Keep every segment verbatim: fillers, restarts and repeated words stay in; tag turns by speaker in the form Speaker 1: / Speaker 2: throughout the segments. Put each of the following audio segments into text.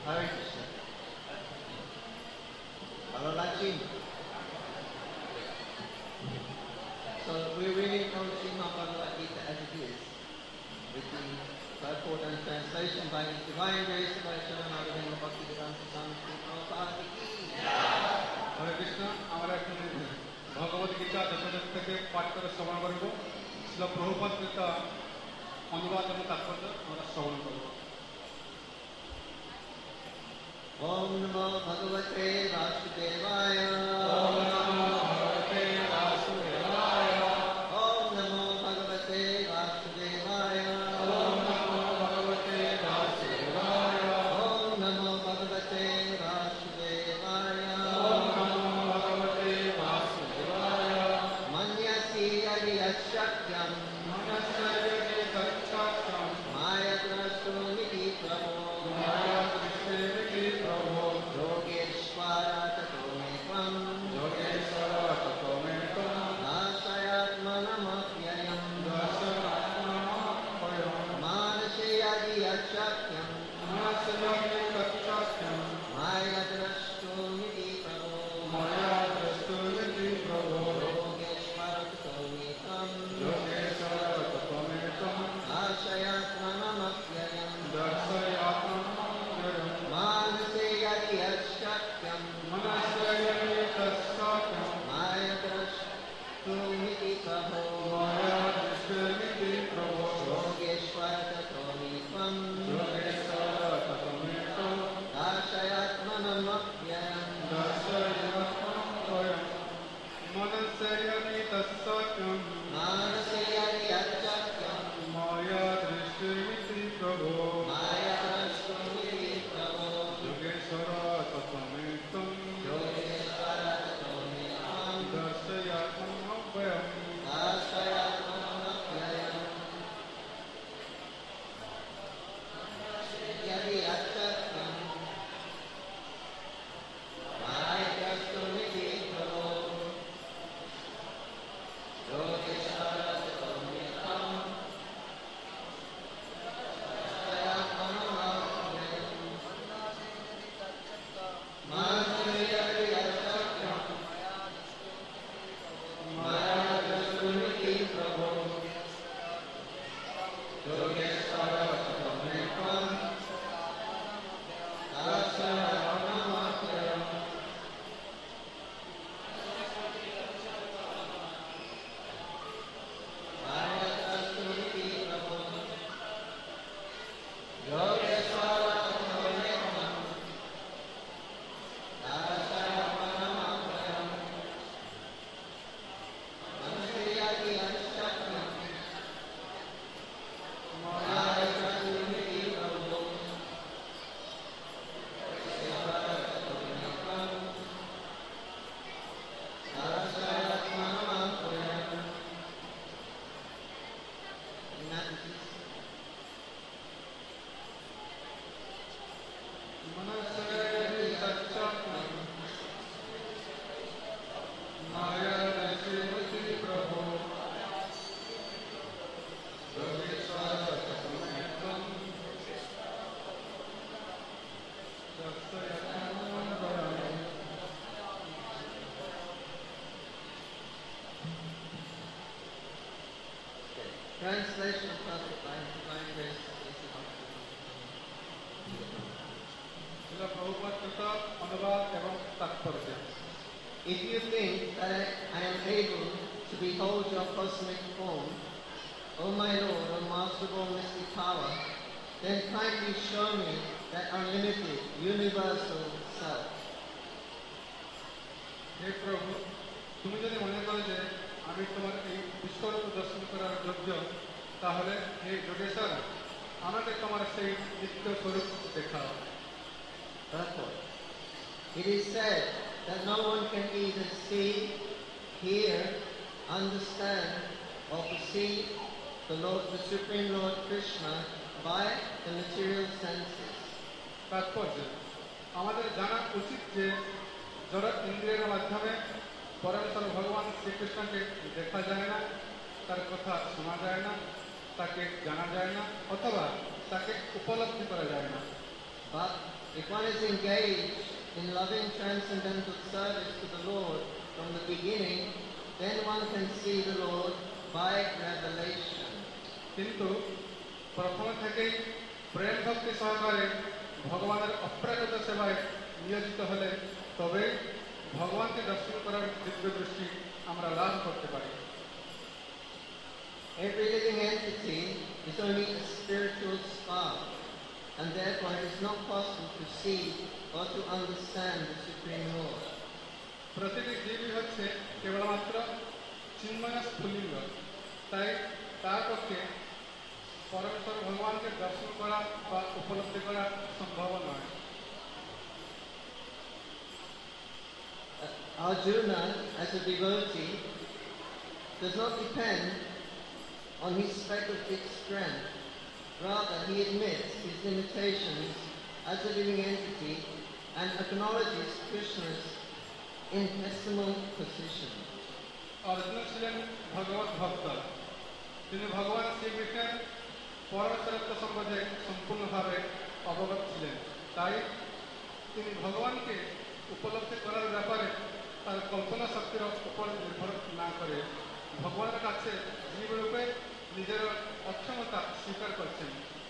Speaker 1: Hare Krishna. Balalachi. So we're reading from Srimad Bhagavad Gita as it is, with the purport and translation by His Divine Grace by Srila Madhavendra Bhaktivedanta Swami Srila Prabhupada Ki.
Speaker 2: হরে কৃষ্ণ। আমরা এখন ভগবত গীতা দশদশ থেকে পাঠ করে শ্রবণ করব। শিল প্রভুপাদ গীতা অনুবাদ এবং তাৎপর্য আমরা শ্রবণ করব।
Speaker 1: Om Namo Bhagavate Vasudevaya.
Speaker 2: Om Namo Bhagavate Vasudevaya.
Speaker 1: Om Namo Bhagavate Vasudevaya.
Speaker 2: Om Namo Bhagavate Vasudevaya.
Speaker 1: Om Namo Bhagavate Vasudevaya.
Speaker 2: Om Namo Bhagavate Vasudevaya.
Speaker 1: Manyasi Adiyashakyam
Speaker 2: Manasya yadi tatsakam
Speaker 1: Maya Drastuniti Prabhu
Speaker 2: Maya Drishti Prabhu
Speaker 1: Yogeshwara Tato Mekvam
Speaker 2: Yogeshwara Tato Mekvam
Speaker 1: Dasayatmanamavyayam
Speaker 2: Dasayatmanamavyayam
Speaker 1: Manase Adiyashakyam
Speaker 2: Manasya yadi tatsakam
Speaker 1: Maya Drastuniti Prabhu
Speaker 2: Maya Drishti Prabhu
Speaker 1: Yogeshwara Tato Mekvam
Speaker 2: Yogeshwara Tato Mekvam
Speaker 1: Dasayatmanamavyayam
Speaker 2: Dasayatmanamavyayam
Speaker 1: Manase Adiyashakyam
Speaker 2: Manasya yadi tatsakam
Speaker 1: Maya Drastuniti Prabhu
Speaker 2: Maya Drishti Prabhu
Speaker 1: Yogeshwara Tato Mekvam
Speaker 2: Yogeshwara Tato Mekvam
Speaker 1: Dasayatmanamavyayam
Speaker 2: Dasayatmanamavyayam Manasya yadi tatsakam
Speaker 1: Manase Adiyashakyam
Speaker 2: Maya Drishti Prabhu
Speaker 1: Maya Drastuniti Prabhu
Speaker 2: Yogeshwara Tato Mekvam
Speaker 1: Yogeshwara Tato Mekvam
Speaker 2: Dasayatmanamavyayam
Speaker 1: Dasayatmanamavyayam Adiyashakyam Maya Drastuniti Prabhu Yogeshwara Tato Mekvam Translation of Prophet by Divine Grace.
Speaker 2: শিল প্রভুপাদ গীতা অনুবাদ এবং তাৎপর্য।
Speaker 1: If you think that I am able to behold your cosmic form, O my Lord, O Master of all mystic power, then kindly show me that unlimited, universal self.
Speaker 2: হে প্রভু, তুমি যদি মনে করো যে আমি তোমার এই বিশ্বরূপ দর্শন করার যোগ্য, তাহলে হে যোগেশ্বর আমাকে তোমার সেই নিত্য স্বরূপ দেখাও।
Speaker 1: Purport. It is said that no one can either see, hear, understand, or perceive the Lord, the Supreme Lord Krishna by the material senses.
Speaker 2: তাৎপর্য, আমাদের জানা উচিত যে জড় ইন্দ্রিয়ের মাধ্যমে পরমেশ্বর ভগবান শ্রীকৃষ্ণকে দেখা যায় না, তার কথা শোনা যায় না, তাকে জানা যায় না, অথবা তাকে উপলব্ধি করা যায় না।
Speaker 1: But If one is engaged in loving transcendental service to the Lord from the beginning, then one can see the Lord by revelation.
Speaker 2: কিন্তু প্রথম থেকেই প্রেম ভক্তি সহকারে ভগবানের অপ্রাকৃত সেবায় নিয়োজিত হলে তবে ভগবানকে দর্শন করার দিব্য দৃষ্টি আমরা লাভ করতে পারি।
Speaker 1: Every living entity is only a spiritual spark, and therefore it is not possible to see or to understand the Supreme Lord.
Speaker 2: প্রতিটি জীবই হচ্ছে কেবলমাত্র চিন্ময় স্ফুলিঙ্গ, তাই তার পক্ষে পরমেশ্বর ভগবানকে দর্শন করা বা উপলব্ধি করা সম্ভব নয়।
Speaker 1: Arjuna, as a devotee, does not depend on his speculative strength. Rather, he admits his limitations as a living entity and acknowledges Krishna's infinitesimal position.
Speaker 2: Arjun ছিলেন ভগবত ভক্ত, তিনি ভগবান শ্রীকৃষ্ণের পরমেশ্বরত্ব সম্বন্ধে সম্পূর্ণভাবে অবগত ছিলেন, তাই তিনি ভগবানকে উপলব্ধি করার ব্যাপারে তার কল্পনা শক্তির উপর নির্ভর না করে ভগবানের কাছে জীবরূপে নিজের অক্ষমতা স্বীকার করছেন।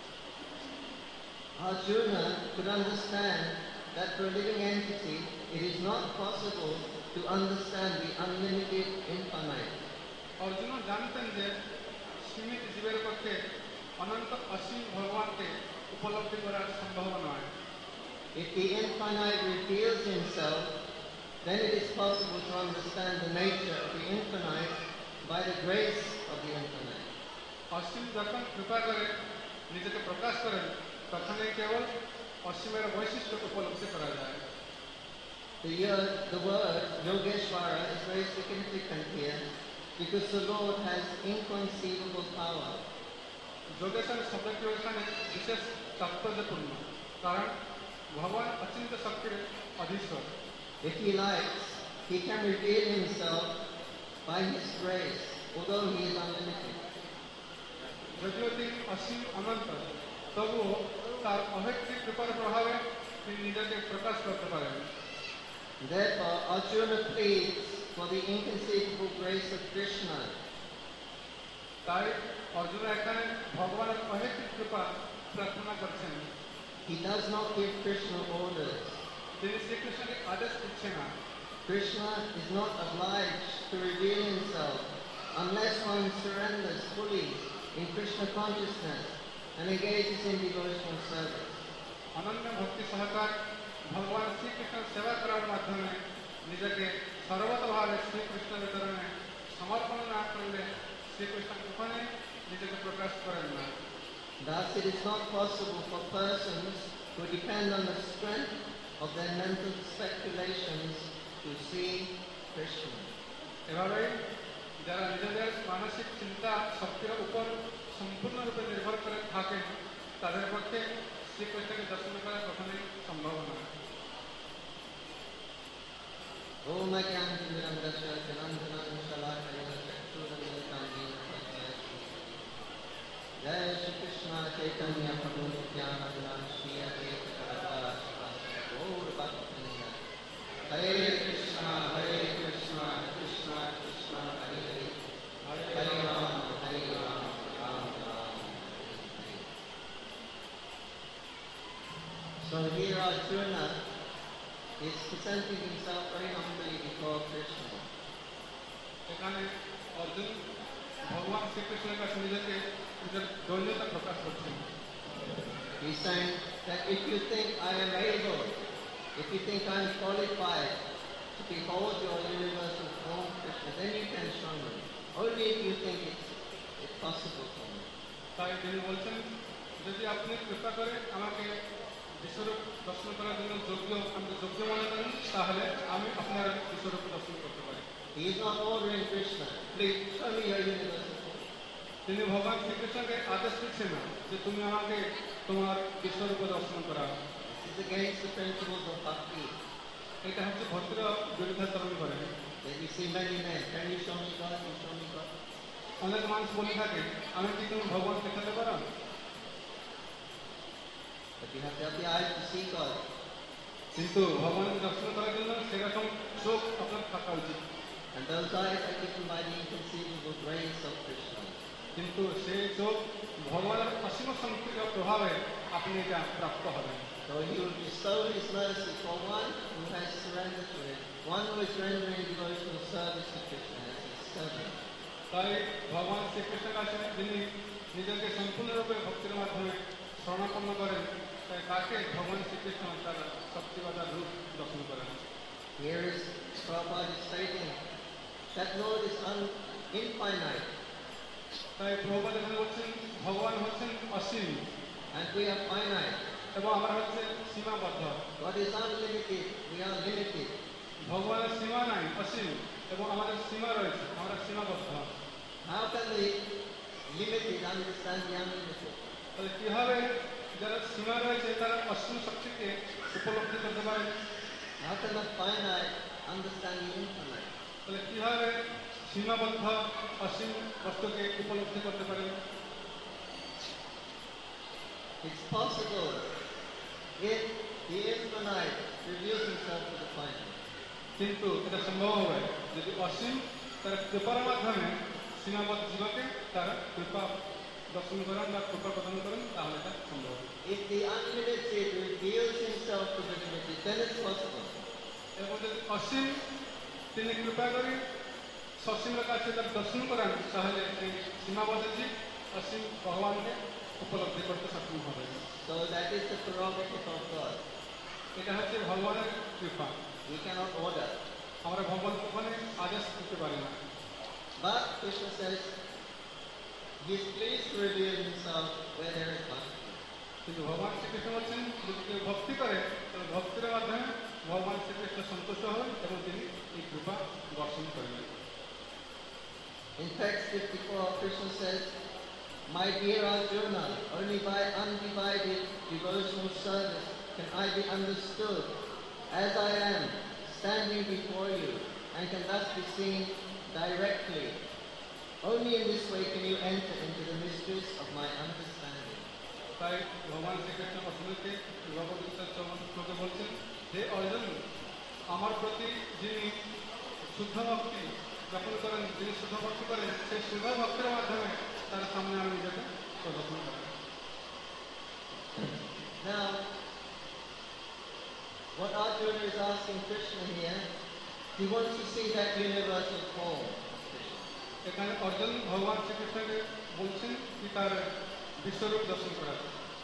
Speaker 1: Arjuna could understand that for a living entity it is not possible to understand the unlimited infinite.
Speaker 2: Arjun জানতেন যে সীমিত জীবের পক্ষে অনন্ত অসীম ভগবানকে উপলব্ধি করা সম্ভব নয়।
Speaker 1: If the infinite reveals himself, then it is possible to understand the nature of the infinite by the grace of the infinite.
Speaker 2: অসীম যখন কৃপা করে নিজেকে প্রকাশ করেন তখনই কেবল অসীমের বৈশিষ্ট্য উপলব্ধি করা যায়।
Speaker 1: The, uh, the word Yogeshwara is very significant here because the Lord has inconceivable power.
Speaker 2: Yogeshwar শব্দটি এখানে বিশেষ তাৎপর্যপূর্ণ, কারণ ভগবান অচিন্ত শক্তির অধীশ্বর।
Speaker 1: If he likes, he can reveal himself by his grace, although he is unlimited.
Speaker 2: যদিও তিনি অসীম অনন্ত, তবুও তার অহেতুক কৃপার প্রভাবে তিনি নিজেকে প্রকাশ করতে পারেন।
Speaker 1: Therefore, Arjuna pleads for the inconceivable grace of Krishna.
Speaker 2: তাই অর্জুন এখানে ভগবানের অহেতুক কৃপা প্রার্থনা করছেন।
Speaker 1: He does not give Krishna orders.
Speaker 2: তিনি শ্রীকৃষ্ণকে আদেশ দিচ্ছেন না।
Speaker 1: Krishna is not obliged to reveal himself unless one surrenders fully in Krishna consciousness and engages in devotional service.
Speaker 2: অনন্য ভক্তি সহকার ভগবান শ্রীকৃষ্ণের সেবা করার মাধ্যমে নিজেকে সর্বতভাবে শ্রীকৃষ্ণের চরণে সমর্পণ না করলে শ্রীকৃষ্ণ কখনোই নিজেকে প্রকাশ করেন না।
Speaker 1: Thus, it is not possible for persons who depend on the strength of their mental speculations to see Krishna.
Speaker 2: এভাবেই যারা নিজেদের মানসিক চিন্তা শক্তির উপর সম্পূর্ণরূপে নির্ভর করে থাকেন তাদের পক্ষে শ্রীকৃষ্ণকে দর্শন করা কখনোই সম্ভব নয়।
Speaker 1: Om Ajnanatimirandasya Janandhanam Shalakaya Chakshuramitam Yena Tasmai Shri Gurave Namaha. Jai Shri Krishna Chaitanya Prabhu Nityananda Shri Advaita Gadadhara Srivastava Gaur Bhaktivinoda. Hare Krishna Hare Krishna Krishna Krishna Hare Hare Hare Rama Hare Rama Rama Rama Hare Hare. So here Arjuna is presenting himself very humbly before Krishna.
Speaker 2: এখানে অর্জুন ভগবান শ্রীকৃষ্ণের কাছে নিজেকে নিজের দৈন্যতা প্রকাশ করছেন।
Speaker 1: He's saying that if you think I am able, if you think I am qualified to behold your universal form, Krishna, then you can show me. Only if you think it's, it's possible for me.
Speaker 2: তাই তিনি বলছেন যদি আপনি কৃপা করে আমাকে বিশ্বরূপ দর্শন করার জন্য যোগ্য আমাকে যোগ্য মনে করেন তাহলে আমি আপনার বিশ্বরূপ দর্শন করতে পারি।
Speaker 1: He is not ordering Krishna, please show me your universal form.
Speaker 2: তিনি ভগবান শ্রীকৃষ্ণকে আদেশ দিচ্ছেন না যে তুমি আমাকে তোমার বিশ্বরূপ দর্শন করা।
Speaker 1: This is against the principles of bhakti.
Speaker 2: এটা হচ্ছে ভক্তির বিরুদ্ধাচরণ করে।
Speaker 1: Then you see many men, can you show me God, can you show me God?
Speaker 2: অনেক মানুষ বলে থাকে আমি কি তুমি ভগবান দেখাতে পারো?
Speaker 1: But you have to have the eyes to see God.
Speaker 2: কিন্তু ভগবানকে দর্শন করার জন্য সেরকম চোখ আপনার থাকা উচিত।
Speaker 1: And those eyes are given by the inconceivable grace of Krishna.
Speaker 2: কিন্তু সেই চোখ ভগবানের অসীম সংকীর্ণ প্রভাবে আপনি এটা প্রাপ্ত হবেন।
Speaker 1: So he will bestow his mercy for one who has surrendered to him, one who is rendering devotional service to Krishna as his servant.
Speaker 2: তাই ভগবান শ্রীকৃষ্ণের কাছে যিনি নিজেকে সম্পূর্ণরূপে ভক্তির মাধ্যমে শরণাপন্ন করেন, তাই তাকে ভগবান শ্রীকৃষ্ণ তার শক্তিবাদার রূপ দর্শন করেন।
Speaker 1: Here is Prabhupada is stating that Lord is un- infinite
Speaker 2: তাই প্রভুপাদ এখানে বলছেন ভগবান হচ্ছেন অসীম
Speaker 1: and we are finite.
Speaker 2: এবং আমরা হচ্ছে সীমাবদ্ধ।
Speaker 1: God is unlimited, we are limited.
Speaker 2: ভগবানের সীমা নাই, অসীম, এবং আমাদের সীমা রয়েছে, আমরা সীমাবদ্ধ।
Speaker 1: How can the limited understand the unlimited?
Speaker 2: তাহলে কিভাবে যারা সীমা রয়েছে তারা অসীম শক্তিকে উপলব্ধি করতে পারে?
Speaker 1: How can the finite understand the infinite?
Speaker 2: তাহলে কিভাবে সীমাবদ্ধ অসীম বস্তুকে উপলব্ধি করতে পারে?
Speaker 1: It's possible if the infinite reveals himself to the finite.
Speaker 2: কিন্তু এটা সম্ভব হবে যদি অসীম তার কৃপার মাধ্যমে সীমাবদ্ধ জীবকে তারা কৃপা দর্শন করেন বা কৃপা প্রদান করেন, তাহলে এটা সম্ভব হবে।
Speaker 1: If the unlimited reveals himself to the limited, then it's possible.
Speaker 2: এবং যদি অসীম তিনি কৃপা করে সসীমের কাছে তার দর্শন করেন, তাহলে এই সীমাবদ্ধ জীব অসীম ভগবানকে উপলব্ধি করতে সক্ষম হবে।
Speaker 1: So that is the prerogative of God.
Speaker 2: এটা হচ্ছে ভগবানের কৃপা।
Speaker 1: We cannot order.
Speaker 2: আমরা ভগবান ওখানে আদেশ দিতে পারি না।
Speaker 1: But Krishna says he is pleased to reveal himself where there is bhakti.
Speaker 2: কিন্তু ভগবান শ্রীকৃষ্ণ বলছেন যদি কেউ ভক্তি করে তাহলে ভক্তির মাধ্যমে ভগবান শ্রীকৃষ্ণ সন্তুষ্ট হবেন এবং তিনি এই কৃপা দর্শন করবেন।
Speaker 1: In text fifty-four, Krishna says, "My dear Arjuna, only by undivided devotional service can I be understood as I am, standing before you, and can thus be seen directly. Only in this way can you enter into the mysteries of my understanding."
Speaker 2: তাই ভগবান শ্রীকৃষ্ণ অর্জুনকে ভগবদ্গীতার চরম শ্লোকে বলছেন, হে অর্জুন, আমার প্রতি যিনি শুদ্ধ ভক্তি জ্ঞাপন করেন, যিনি শুদ্ধ ভক্তি করেন, সেই শুদ্ধ ভক্তির মাধ্যমে তার সামনে আমি নিজেকে প্রদর্শন করি।
Speaker 1: Now, what Arjuna is asking Krishna here, he wants to see that universal form of Krishna.
Speaker 2: এখানে অর্জুন ভগবান শ্রীকৃষ্ণকে বলছেন কি তার বিশ্বরূপ দর্শন করার।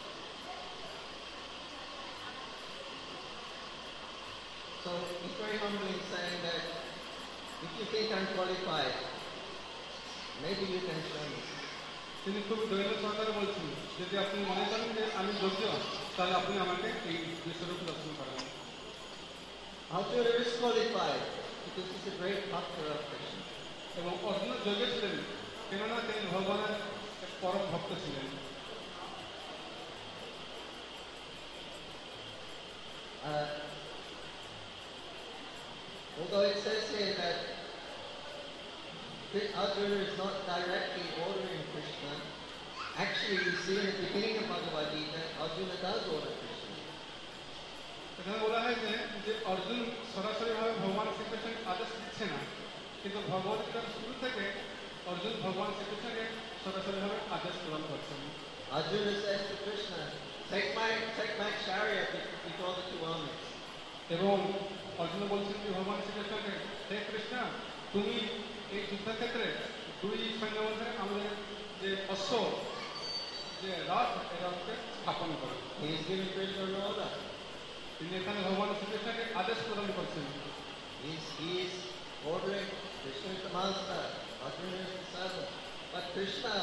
Speaker 1: So he's very humbly saying that if you think I'm qualified, maybe you can show me.
Speaker 2: তিনি খুব দৈন্য সহকারে বলছেন, যদি আপনি মনে করেন যে আমি যোগ্য, তাহলে আপনি আমাকে এই বিশ্বরূপ দর্শন করেন।
Speaker 1: Arjuna is qualified because he's a great bhakta of Krishna.
Speaker 2: এবং অর্জুন যোগ্য ছিলেন কেননা তিনি ভগবানের এক পরম ভক্ত ছিলেন।
Speaker 1: Uh, although it says here that Arjuna is not directly ordering Krishna, actually we see in the beginning of Bhagavad Gita, Arjuna does order Krishna.
Speaker 2: এখানে বলা হয়েছে যে অর্জুন সরাসরিভাবে ভগবান শ্রীকৃষ্ণকে আদেশ দিচ্ছে না, কিন্তু ভগবদ্গীতার শুরু থেকে অর্জুন ভগবান শ্রীকৃষ্ণকে সরাসরিভাবে আদেশ প্রদান করছেন।
Speaker 1: Arjuna says to Krishna, take my, take my chariot before the two armies.
Speaker 2: এবং অর্জুন বলছেন যে ভগবান শ্রীকৃষ্ণকে, হে কৃষ্ণ, তুমি এই যুদ্ধক্ষেত্রে দুই সৈন্য মধ্যে আমাদের যে অশ্ব যে রথ এই রথকে স্থাপন করো।
Speaker 1: He is giving Krishna an order.
Speaker 2: তিনি এখানে ভগবান শ্রীকৃষ্ণকে আদেশ প্রদান করছেন।
Speaker 1: He is, he is ordering, Krishna is the master, Arjuna is the servant. But Krishna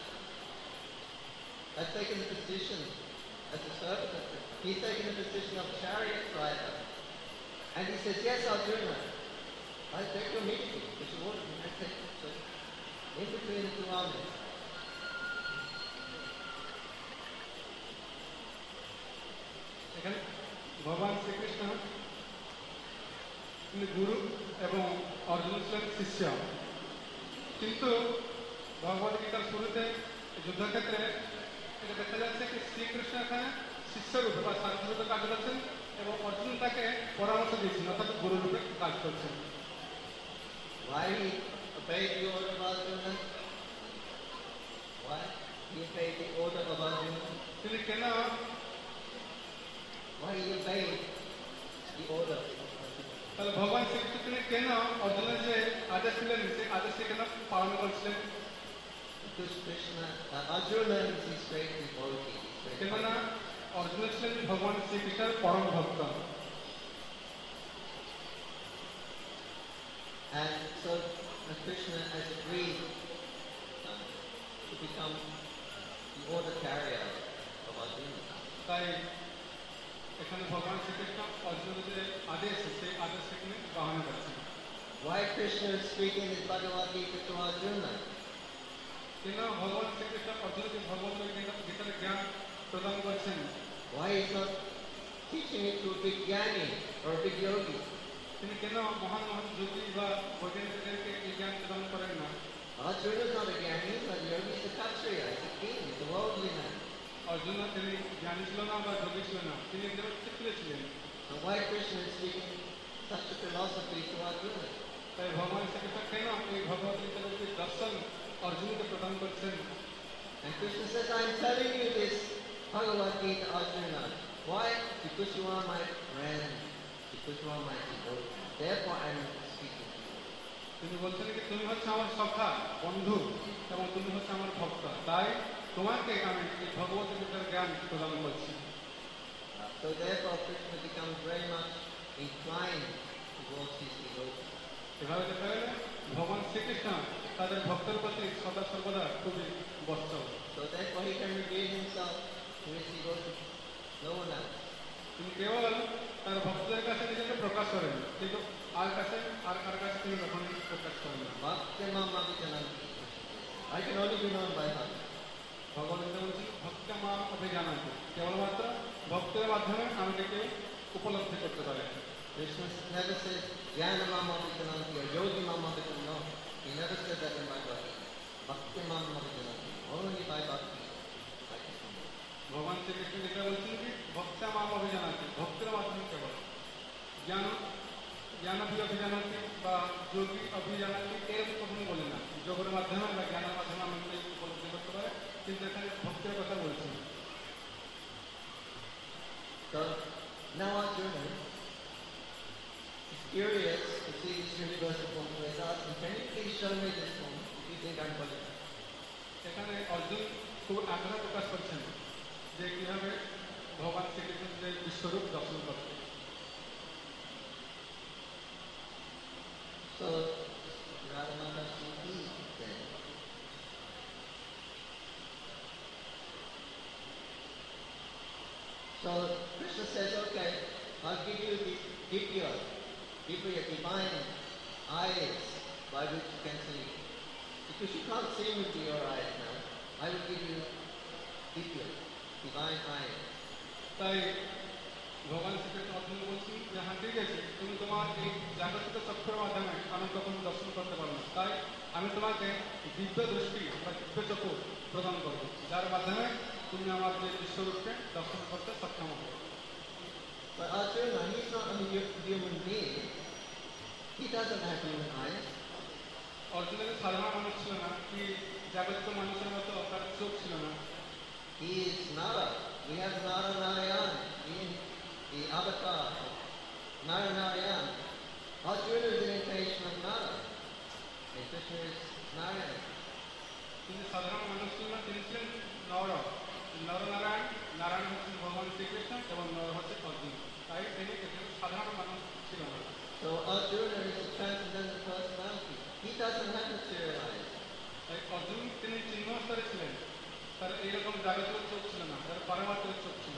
Speaker 1: has taken the position as a servant of Krishna. He's taken the position of chariot driver. And he says, yes, Arjuna, I take your meeting, which you ordered me, I take it. So, in between the two armies.
Speaker 2: এখানে ভগবান শ্রীকৃষ্ণ তিনি গুরু এবং অর্জুন ছিলেন শিষ্য, কিন্তু ভগবদ্গীতার শুরুতে যুদ্ধক্ষেত্রে এটা দেখা যাচ্ছে কি শ্রীকৃষ্ণ এখানে শিষ্য রূপে বা সারথী রূপে কাজ করছেন এবং অর্জুন তাকে পরামর্শ দিয়েছেন, অর্থাৎ গুরুরূপে কাজ করছেন।
Speaker 1: Why he obeyed the order of Arjuna? Why he obeyed the order of Arjuna?
Speaker 2: তিনি কেন
Speaker 1: Why he obeyed the order of Arjuna?
Speaker 2: তাহলে ভগবান শ্রীকৃষ্ণ তিনি কেন অর্জুনের যে আদেশ দিলেন সেই আদেশটি কেন পালন করছিলেন?
Speaker 1: Because Krishna, uh, Arjuna is his great devotee. his great
Speaker 2: কেননা
Speaker 1: devotee.
Speaker 2: অর্জুন ছিলেন ভগবান শ্রীকৃষ্ণের পরম ভক্ত।
Speaker 1: And so uh, Krishna has agreed uh, to become the order carrier of Arjuna.
Speaker 2: তাই এখানে ভগবান শ্রীকৃষ্ণ অর্জুনের যে আদেশ সেই আদেশকে তিনি গ্রহণ করছেন।
Speaker 1: Why Krishna is speaking his Bhagavad Gita to Arjuna?
Speaker 2: কেন ভগবান শ্রীকৃষ্ণ অর্জুনকে ভগবত গীতার জ্ঞান প্রদান করছেন?
Speaker 1: Why he's not teaching it to a big jnani or a big yogi?
Speaker 2: তিনি কেন মহান মহান যোগী বা বৈজ্ঞানিকদেরকে এই জ্ঞান প্রদান করেন না?
Speaker 1: Arjuna is not a jnani, but yogi is a kshatriya, he's a king, he's a worldly man.
Speaker 2: Arjun তিনি জ্ঞানী ছিল না বা যোগী ছিল না, তিনি একজন ক্ষত্রিয় ছিলেন।
Speaker 1: So why Krishna is speaking such a philosophy to Arjuna?
Speaker 2: তাই ভগবান শ্রীকৃষ্ণ কেন এই ভগবত গীতার যে দর্শন অর্জুনকে প্রদান করছেন?
Speaker 1: And Krishna says, I'm telling you this Bhagavad Gita, Arjuna. Why? Because you are my friend, because you are my devotee. Therefore I am speaking to you.
Speaker 2: তিনি বলছেন কি তুমি হচ্ছে আমার সখা, বন্ধু এবং তুমি হচ্ছে আমার ভক্ত, তাই তোমাকে আমি এই ভগবত গীতার জ্ঞান প্রদান করছি।
Speaker 1: Uh, so therefore Krishna becomes very much inclined towards his devotee.
Speaker 2: এভাবে দেখা গেলে ভগবান শ্রীকৃষ্ণ তাদের ভক্তের প্রতি সদা সর্বদা খুবই বৎসল।
Speaker 1: So therefore he can reveal himself to his devotee, no one else.
Speaker 2: তিনি কেবল তার ভক্তদের কাছে নিজেকে প্রকাশ করেন, কিন্তু আর কাছে আর কার কাছে তিনি কখনোই প্রকাশ করেন না।
Speaker 1: Bhaktimam abhijananti. I can only be known by her.
Speaker 2: ভগবান বলছেন ভক্ত মা অভিজানাতি, কেবলমাত্র ভক্তের মাধ্যমে আমাকে কেউ উপলব্ধি করতে পারে।
Speaker 1: Krishna never says Jnanamam abhijananti or Yogimam abhijananti. No, he never said that in Bhagavad Gita. Bhaktimam abhijananti. Only by bhakti. I can come.
Speaker 2: ভগবান শ্রীকৃষ্ণ যেটা বলছেন কি ভক্ত মা অভিজানাতি, ভক্তের মাধ্যমে কেবল জ্ঞান জ্ঞানভি অভিজানাতি বা যোগী অভিজানাতি এরকম কখনো বলে না। যোগের মাধ্যমে বা জ্ঞানের মাধ্যমে আমাকে উপলব্ধি করতে পারে, কিন্তু এখানে ভক্তের কথা বলছেন।
Speaker 1: So now Arjuna is curious to see this universal form. So he's asking, can you please show me this form if you think I'm qualified?
Speaker 2: এখানে অর্জুন খুব আগ্রহ প্রকাশ করছেন যে কিভাবে ভগবান শ্রীকৃষ্ণের যে বিশ্বরূপ দর্শন করতে।
Speaker 1: So Radhamata Sri said, so Krishna says, okay, I'll give you the divya, divya, divine eyes by which you can see. Because you can't see with your eyes now, I will give you divya, divine eyes.
Speaker 2: তাই ভগবান শ্রীকৃষ্ণ অর্জুন বলছেন যে হ্যাঁ ঠিক আছে, তুমি তোমার এই জাগতিক চক্ষুর মাধ্যমে আমি কখনো দর্শন করতে পারবো না, তাই আমি তোমাকে দিব্য দৃষ্টি বা দিব্য চক্ষু প্রদান করবো, যার মাধ্যমে তুমি আমার যে বিশ্বরূপকে দর্শন করতে সক্ষম হবে।
Speaker 1: But Arjuna, he's not a hu- human being. He doesn't have human eyes.
Speaker 2: অর্জুনের সাধারণ মানুষ ছিল না, কি জাগতিক মানুষের মতো তার চোখ ছিল না।
Speaker 1: He is Nara. We have Nara Narayan in the avatar of Nara Narayan. Arjuna is an incarnation of Nara. And Krishna is Narayan.
Speaker 2: তিনি সাধারণ মানুষ ছিল না, তিনি ছিলেন নর নরনারায়ণ। নারায়ণ হচ্ছেন ভগবান শ্রীকৃষ্ণ এবং নর হচ্ছে অর্জুন, তাই তিনি একজন সাধারণ মানুষ ছিল না।
Speaker 1: So Arjuna is a transcendental personality. He doesn't have material eyes.
Speaker 2: তাই অর্জুন তিনি চিহ্ন স্তরে ছিলেন, তার এইরকম জাগতিক চোখ ছিল না, তার পারমাত্মিক চোখ ছিল।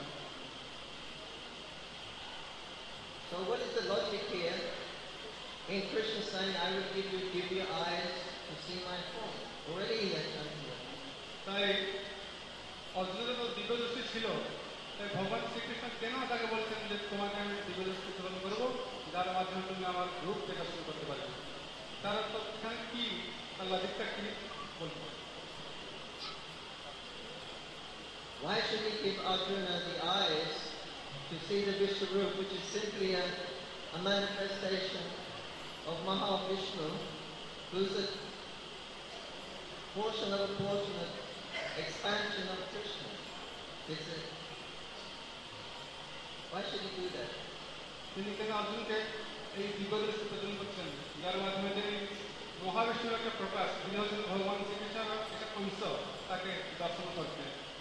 Speaker 1: So what is the logic here in Krishna saying, I will give you divya eyes to see my form? Already he has done that.
Speaker 2: তাই অর্জুনের তো দিব্য দৃষ্টি ছিল, তাই ভগবান শ্রীকৃষ্ণ কেন তাকে বলছেন যে তোমাকে আমি দিব্য দৃষ্টি প্রদান করবো, যার মাধ্যমে তুমি আমার রূপ প্রদর্শন করতে পারবে। তার তো এখানে কি তার লজিকটা কি বলবো?
Speaker 1: Why should he give Arjuna the eyes to see the Vishwarup, which is simply a, a manifestation of Mahavishnu, who's a portion of a portion of expansion of Krishna. It's a, why should he do that?
Speaker 2: তিনি কেন অর্জুনকে এই দিব্যদৃষ্টি প্রদান করছেন, যার মাধ্যমে তিনি মহাবিষ্ণুর একটা প্রকাশ, যিনি হচ্ছেন ভগবান শ্রীকৃষ্ণের একটা অংশ, তাকে দর্শন করতে।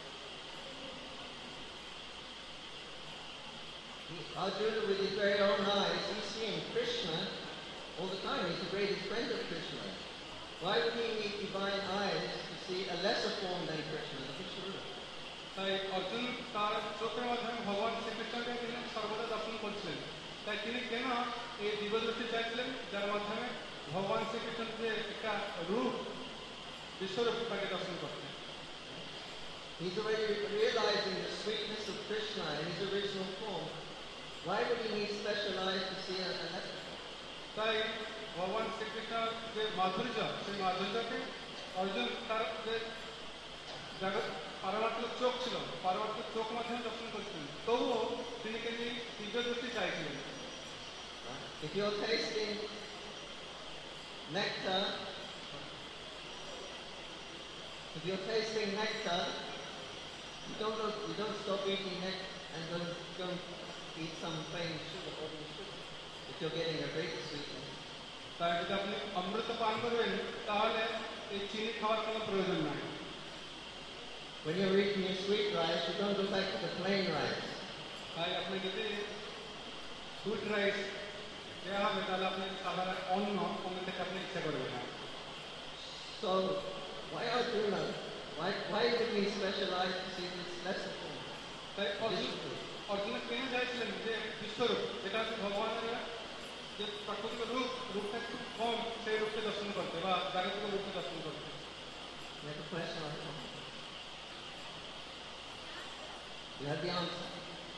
Speaker 1: Arjuna, with his very own eyes, he's seeing Krishna all the time. He's the greatest friend of Krishna. Why would he need divine eyes to see a lesser form than Krishna, the Vishwarup?
Speaker 2: তাই অর্জুন তার চোখের মাধ্যমে ভগবান শ্রীকৃষ্ণকে তিনি সর্বদা দর্শন করছিলেন। তাই তিনি কেন এই দিব্যদৃষ্টি চাইছিলেন, যার মাধ্যমে ভগবান শ্রীকৃষ্ণের যে একটা রূপ, বিশ্বরূপ, তাকে দর্শন করতেন।
Speaker 1: He's already realizing the sweetness of Krishna in his original form. Why would he need special eyes to see a lesser form?
Speaker 2: তাই ভগবান শ্রীকৃষ্ণের যে মাধুর্য, সেই মাধুর্যকে অর্জুন তার যে জগৎ পারমাত্মিক চোখ ছিল, পারমাত্মিক চোখ মাধ্যমে দর্শন করছিলেন, তবুও তিনি কিন্তু দিব্য দৃষ্টি চাইছিলেন।
Speaker 1: If you're tasting nectar, if you're tasting nectar, you don't go, you don't stop eating nectar and don't, don't eat some plain sugar or sugar. If you're getting a great sweetness.
Speaker 2: তাই যদি আপনি অমৃত পান করবেন, তাহলে এই চিনি খাওয়ার কোনো প্রয়োজন নাই।
Speaker 1: When you're eating your sweet rice, you don't go back to the plain rice.
Speaker 2: তাই আপনি যদি সুইট রাইস দেওয়া হবে, তাহলে আপনি সাধারণ অন্ন অন্য থেকে আপনি ইচ্ছা করবেন না।
Speaker 1: So why Arjuna? Why why would we specialize to see this lesser form?
Speaker 2: তাই অর্জুন অর্জুন কেন চাইছিলেন যে বিশ্বরূপ, যেটা হচ্ছে ভগবানের যে প্রাকৃতিক রূপ, রূপটা খুব কম, সেই রূপকে দর্শন করতে বা জাগতিক রূপকে দর্শন করতে।
Speaker 1: You have a question or something? You have the answer.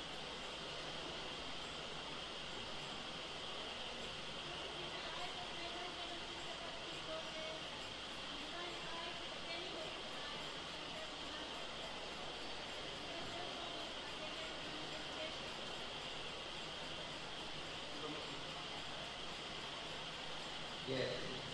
Speaker 1: Yes.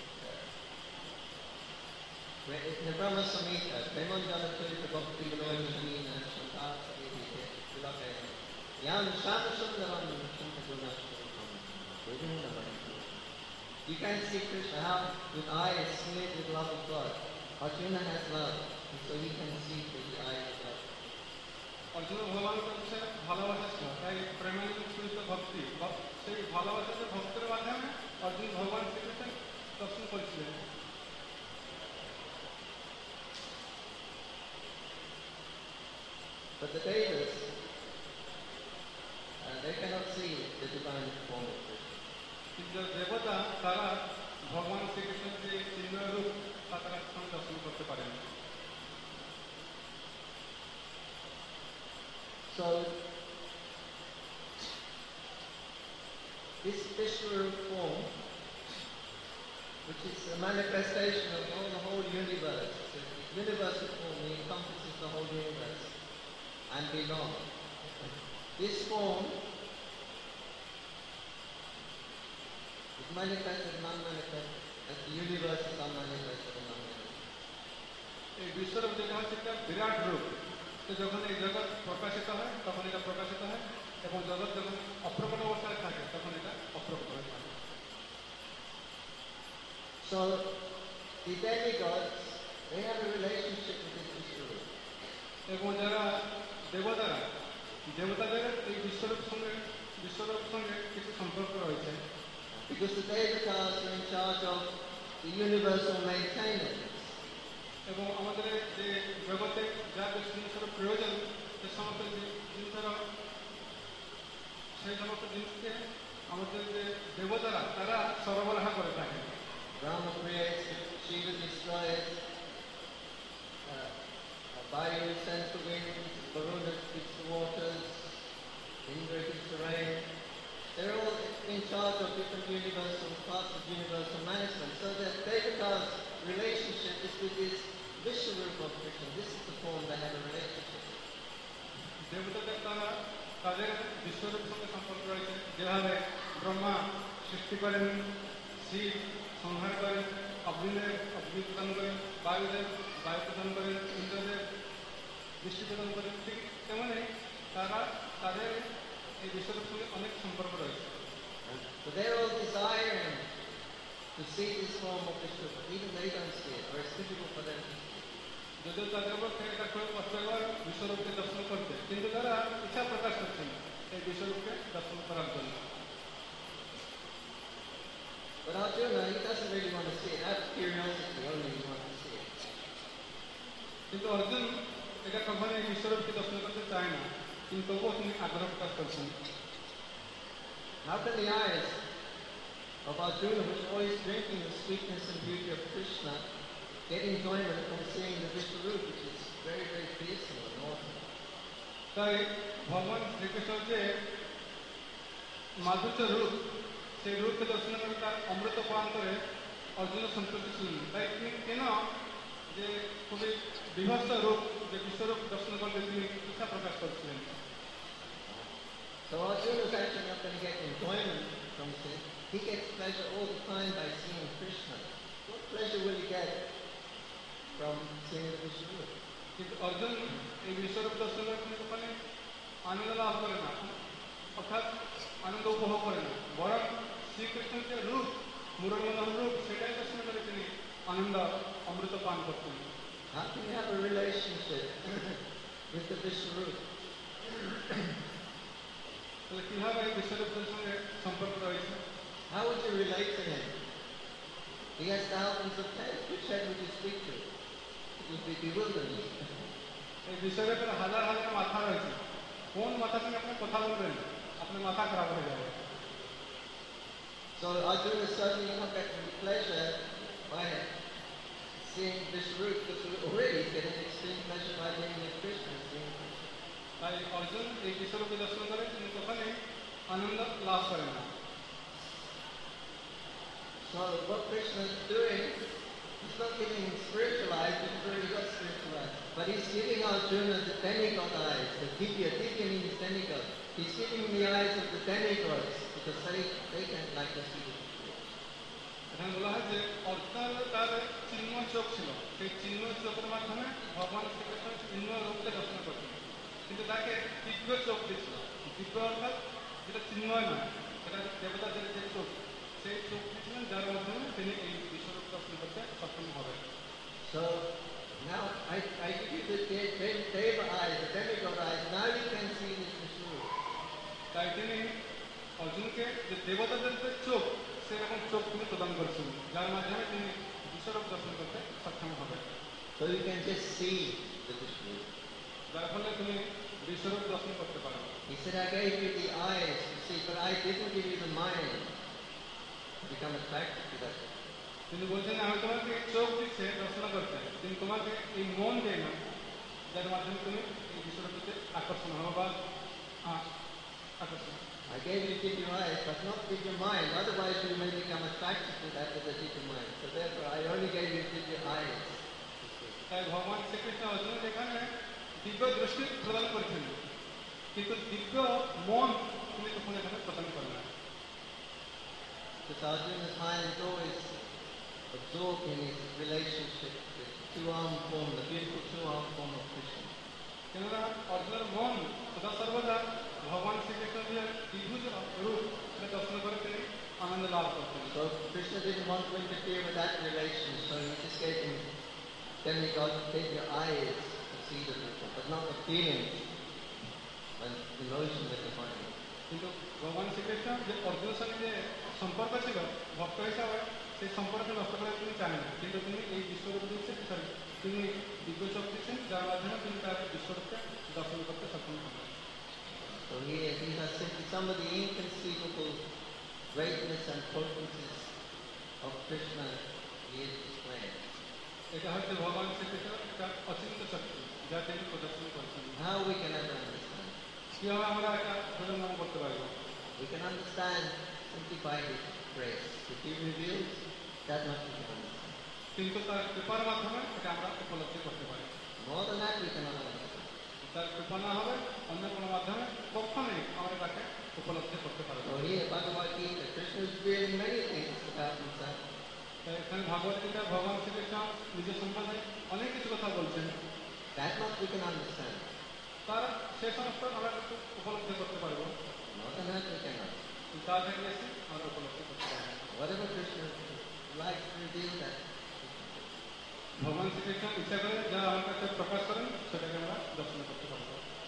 Speaker 1: In the Brahma Samhita, Premanjana Churita Bhakti Vinod Shamina Shankar Sadhiti Vilaka Yam Shama Sundaram Shankaguna Shurikam. You can see Krishna how with eyes smeared with love of God. Arjuna has love, and so he can see through the eyes of love.
Speaker 2: Arjun ভগবান কাছে ভালোবাসা ছিল, তাই প্রেমানুসৃত ভক্তি, সেই ভালোবাসাতে ভক্তের মাধ্যমে অর্জুন ভগবান শ্রীকৃষ্ণ দর্শন করেছিলেন।
Speaker 1: But the Devas, uh, they cannot see the divine form of Krishna.
Speaker 2: কিন্তু দেবতা তারা ভগবান শ্রীকৃষ্ণের যে চিন্ময় রূপ, তা তারা দর্শন করতে পারেন।
Speaker 1: So this Vishwarup form, which is a manifestation of all the whole universe, so the universal form encompasses the whole universe and beyond. This form is manifested and unmanifested, as the universe is unmanifested and unmanifested.
Speaker 2: এই বিশ্বরূপ যেটা হচ্ছে একটা বিরাট রূপ, তো যখন এই জগৎ প্রকাশিত হয় তখন এটা প্রকাশিত হয়, এবং জগৎ যখন অপ্রকট অবস্থায় থাকে তখন এটা অপ্রকট হয়ে থাকে।
Speaker 1: So the demigods, they have a relationship with this Vishwarup.
Speaker 2: এবং যারা দেবতারা, দেবতাদের এই বিশ্বরূপ সঙ্গে বিশ্বরূপ সঙ্গে কিছু সম্পর্ক রয়েছে।
Speaker 1: Because the devatas are in charge of the universal maintenance.
Speaker 2: এবং আমাদের যে জগতে যা জিনিসের প্রয়োজন, সে সমস্ত জিনিসের সেই সমস্ত জিনিসকে আমাদের যে দেবতারা তারা সরবরাহ করে থাকে।
Speaker 1: Brahma creates, Shiva destroys, uh, Vayu sends the winds, Varuna keeps the waters, Indra keeps the rain. They're all in charge of different universal parts of universal management. So that Devata's relationship is with this Vishwarup of Krishna. This is the form they have a relationship with.
Speaker 2: দেবতাদের তারা তাদের যেভাবে ব্রহ্মা সৃষ্টি করেন, শিব সংহার করেন, অগ্নিদেব অগ্নি প্রদান করেন, বায়ুদেব বায়ু প্রদান করেন, ইন্দ্রদেব বৃষ্টি প্রদান করেন, ঠিক তেমনই তারা তাদের এই বিশ্বরূপ সঙ্গে অনেক সম্পর্ক রয়েছে।
Speaker 1: So they're all desiring to see this form of Vishnu, but even they don't see it, or it's difficult for them to see it.
Speaker 2: যদিও তাদের পক্ষে এটা খুব কষ্টকর বিশ্বরূপকে দর্শন করতে, কিন্তু তারা ইচ্ছা প্রকাশ করছেন এই বিশ্বরূপকে দর্শন করার জন্য।
Speaker 1: But Arjuna, he doesn't really want to see it. Out of curiosity only, he wants to see it.
Speaker 2: কিন্তু অর্জুন এটা কখনো এই বিশ্বরূপকে দর্শন করতে চায় না, কিন্তু তবুও তিনি আগ্রহ প্রকাশ করছেন।
Speaker 1: How can the eyes of Arjuna, which are always drinking the sweetness and beauty of Krishna, get enjoyment from seeing the Vishwarup, which is very, very fearsome and awesome?
Speaker 2: তাই ভগবান শ্রীকৃষ্ণ যে মাধুর্য রূপ, সেই রূপকে দর্শন করে তার অমৃত পান করে অর্জুন সন্তুষ্ট ছিলেন। তাই তিনি কেন যে খুবই বিভৎস রূপ, যে বিশ্বরূপ দর্শন করতে তিনি ইচ্ছা প্রকাশ করছিলেন।
Speaker 1: So Arjuna is actually not going to get enjoyment from seeing. He gets pleasure all the time by seeing Krishna. What pleasure will he get from seeing the Vishwarup?
Speaker 2: কিন্তু অর্জুন এই বিশ্বরূপ দর্শন করে তিনি ওখানে আনন্দ লাভ করে না, অর্থাৎ আনন্দ উপভোগ করে না, বরং শ্রীকৃষ্ণের যে রূপ, মুরল মনোহর রূপ, সেটাই দর্শন করে তিনি আনন্দ অমৃত পান করতেন।
Speaker 1: How can you have a relationship with the Vishwarup?
Speaker 2: তাহলে কিভাবে বিশ্বরূপের সঙ্গে সম্পর্ক রয়েছে?
Speaker 1: How would you relate to him? He has thousands of heads. Which head would you speak to? It would be bewildering.
Speaker 2: এই বিশ্বরূপের হাজার হাজার মাথা রয়েছে, কোন মাথার সঙ্গে আপনি কথা বলবেন? আপনার মাথা খারাপ হয়ে যাবে।
Speaker 1: So Arjuna is certainly not getting pleasure by seeing Vishwarup, because already he's getting extreme pleasure by being with Krishna. Seeing Krishna.
Speaker 2: তাই অর্জুন এই বিশ্বরূপকে দর্শন করে তিনি ওখানে আনন্দ লাভ করেন না।
Speaker 1: So what Krishna is doing, he's not giving him spiritual eyes, because he's already got spiritual eyes. But he's giving Arjuna the demigod eyes, the Divya. Divya means demigod. He's giving him the eyes of the demigods, because they, they can't like to see the Vishwarup.
Speaker 2: এখানে বলা হয় যে অর্জুনের তার চিন্ময় চোখ ছিল, সেই চিন্ময় চোখের মাধ্যমে ভগবান শ্রীকৃষ্ণ চিন্ময় রূপকে দর্শন করতেন, কিন্তু তাকে দিব্য চোখ দিয়েছিল। দিব্য অর্থাৎ যেটা চিন্ময় নয়, সেটা দেবতাদের যে চোখ, সেই চোখ দিয়েছিলেন, যার মাধ্যমে তিনি এই বিশ্বরূপ দর্শন করতে সক্ষম হবেন।
Speaker 1: So now I, I give you the de- de- Deva eyes, the demigod eyes. Now you can see this Vishwarup.
Speaker 2: তাই তিনি অর্জুনকে যে দেবতাদের যে চোখ, সেরকম চোখ তিনি প্রদান করেছেন, যার মাধ্যমে তিনি বিশ্বরূপ দর্শন করতে সক্ষম হবেন।
Speaker 1: So you can just see the Vishwarup.
Speaker 2: যার ফলে তুমি বিশ্বরূপ দর্শন করতে পারো।
Speaker 1: He said, I gave you the eyes to see, but I didn't give you the mind to become attracted to that.
Speaker 2: তিনি বলছেন আমি তোমাকে এই চোখ দিচ্ছে দর্শন করতে, কিন্তু তোমাকে এই মন দেয় না, যার মাধ্যমে তুমি এই বিশ্বরূপতে আকর্ষণ হবো বা আ- আকর্ষণ।
Speaker 1: I gave you divya eyes, but not divya mind. Otherwise you may become attracted to that with a divya mind. So therefore I only gave you divya eyes.
Speaker 2: তাই ভগবান শ্রীকৃষ্ণ অর্জুনের এখানে দিব্য দৃষ্টি প্রদান করেছেন, কিন্তু দিব্য মন তুমি তখন এখানে প্রদান করবে না।
Speaker 1: Because Arjuna's mind is always absorbed in his relationship with the two-armed form, the beautiful two-armed form of Krishna.
Speaker 2: কেননা অর্জুনের মন সদা সর্বদা ভগবান শ্রীকৃষ্ণের যে দ্বিভুজ রূপ, সেটা দর্শন করে তিনি আনন্দ লাভ করতেন।
Speaker 1: So Krishna didn't want to interfere with that relation, so he just gave him demigod, gave your eyes to see the people, but not the feelings and emotion that the mind.
Speaker 2: কিন্তু ভগবান শ্রীকৃষ্ণ যে অর্জুনের সঙ্গে যে সম্পর্ক ছিল ভক্ত হিসাবে, সেই সম্পর্ক নষ্ট করে তিনি চান না, কিন্তু তিনি এই বিশ্বরূপ দিচ্ছেন, সরি তিনি দিব্যচোখ দিচ্ছেন, যার মাধ্যমে তিনি তার বিশ্বরূপকে দর্শন করতে সক্ষম হবেন।
Speaker 1: So here he has simply some of the inconceivable greatness and potencies of Krishna he is displaying.
Speaker 2: এটা হচ্ছে ভগবান শ্রীকৃষ্ণের একটা অচিন্ত শক্তি, যা তিনি প্রদর্শন করছেন।
Speaker 1: How we can ever understand?
Speaker 2: কিভাবে আমরা এটা প্রদর্শন করতে পারবো?
Speaker 1: We can understand simply by his grace. If he reveals, that much we can understand.
Speaker 2: কিন্তু তার কৃপার মাধ্যমে এটা আমরা উপলব্ধি করতে পারি।
Speaker 1: More than that we cannot understand.
Speaker 2: তার কৃপা না হবে অন্য কোনো মাধ্যমে কখনোই আমরা তাকে উপলব্ধি করতে পারবে।
Speaker 1: So here, Bhagavad Gita, Krishna is revealing many things about himself.
Speaker 2: তাই এখানে ভাগবত গীতা ভগবান শ্রীকৃষ্ণ নিজের সম্বন্ধে অনেক কিছু কথা বলছেন,
Speaker 1: That much we can understand.
Speaker 2: তার সে সমস্ত আমরা একটু উপলব্ধি করতে পারবো,
Speaker 1: More than that we cannot.
Speaker 2: তার থেকে বেশি আমরা উপলব্ধি করতে পারবো।
Speaker 1: Whatever Krishna likes to reveal that.
Speaker 2: ভগবান শ্রীকৃষ্ণ ইচ্ছা করে যা আমার কাছে প্রকাশ করেন সেটাকে আমরা দর্শন করতে পারবো।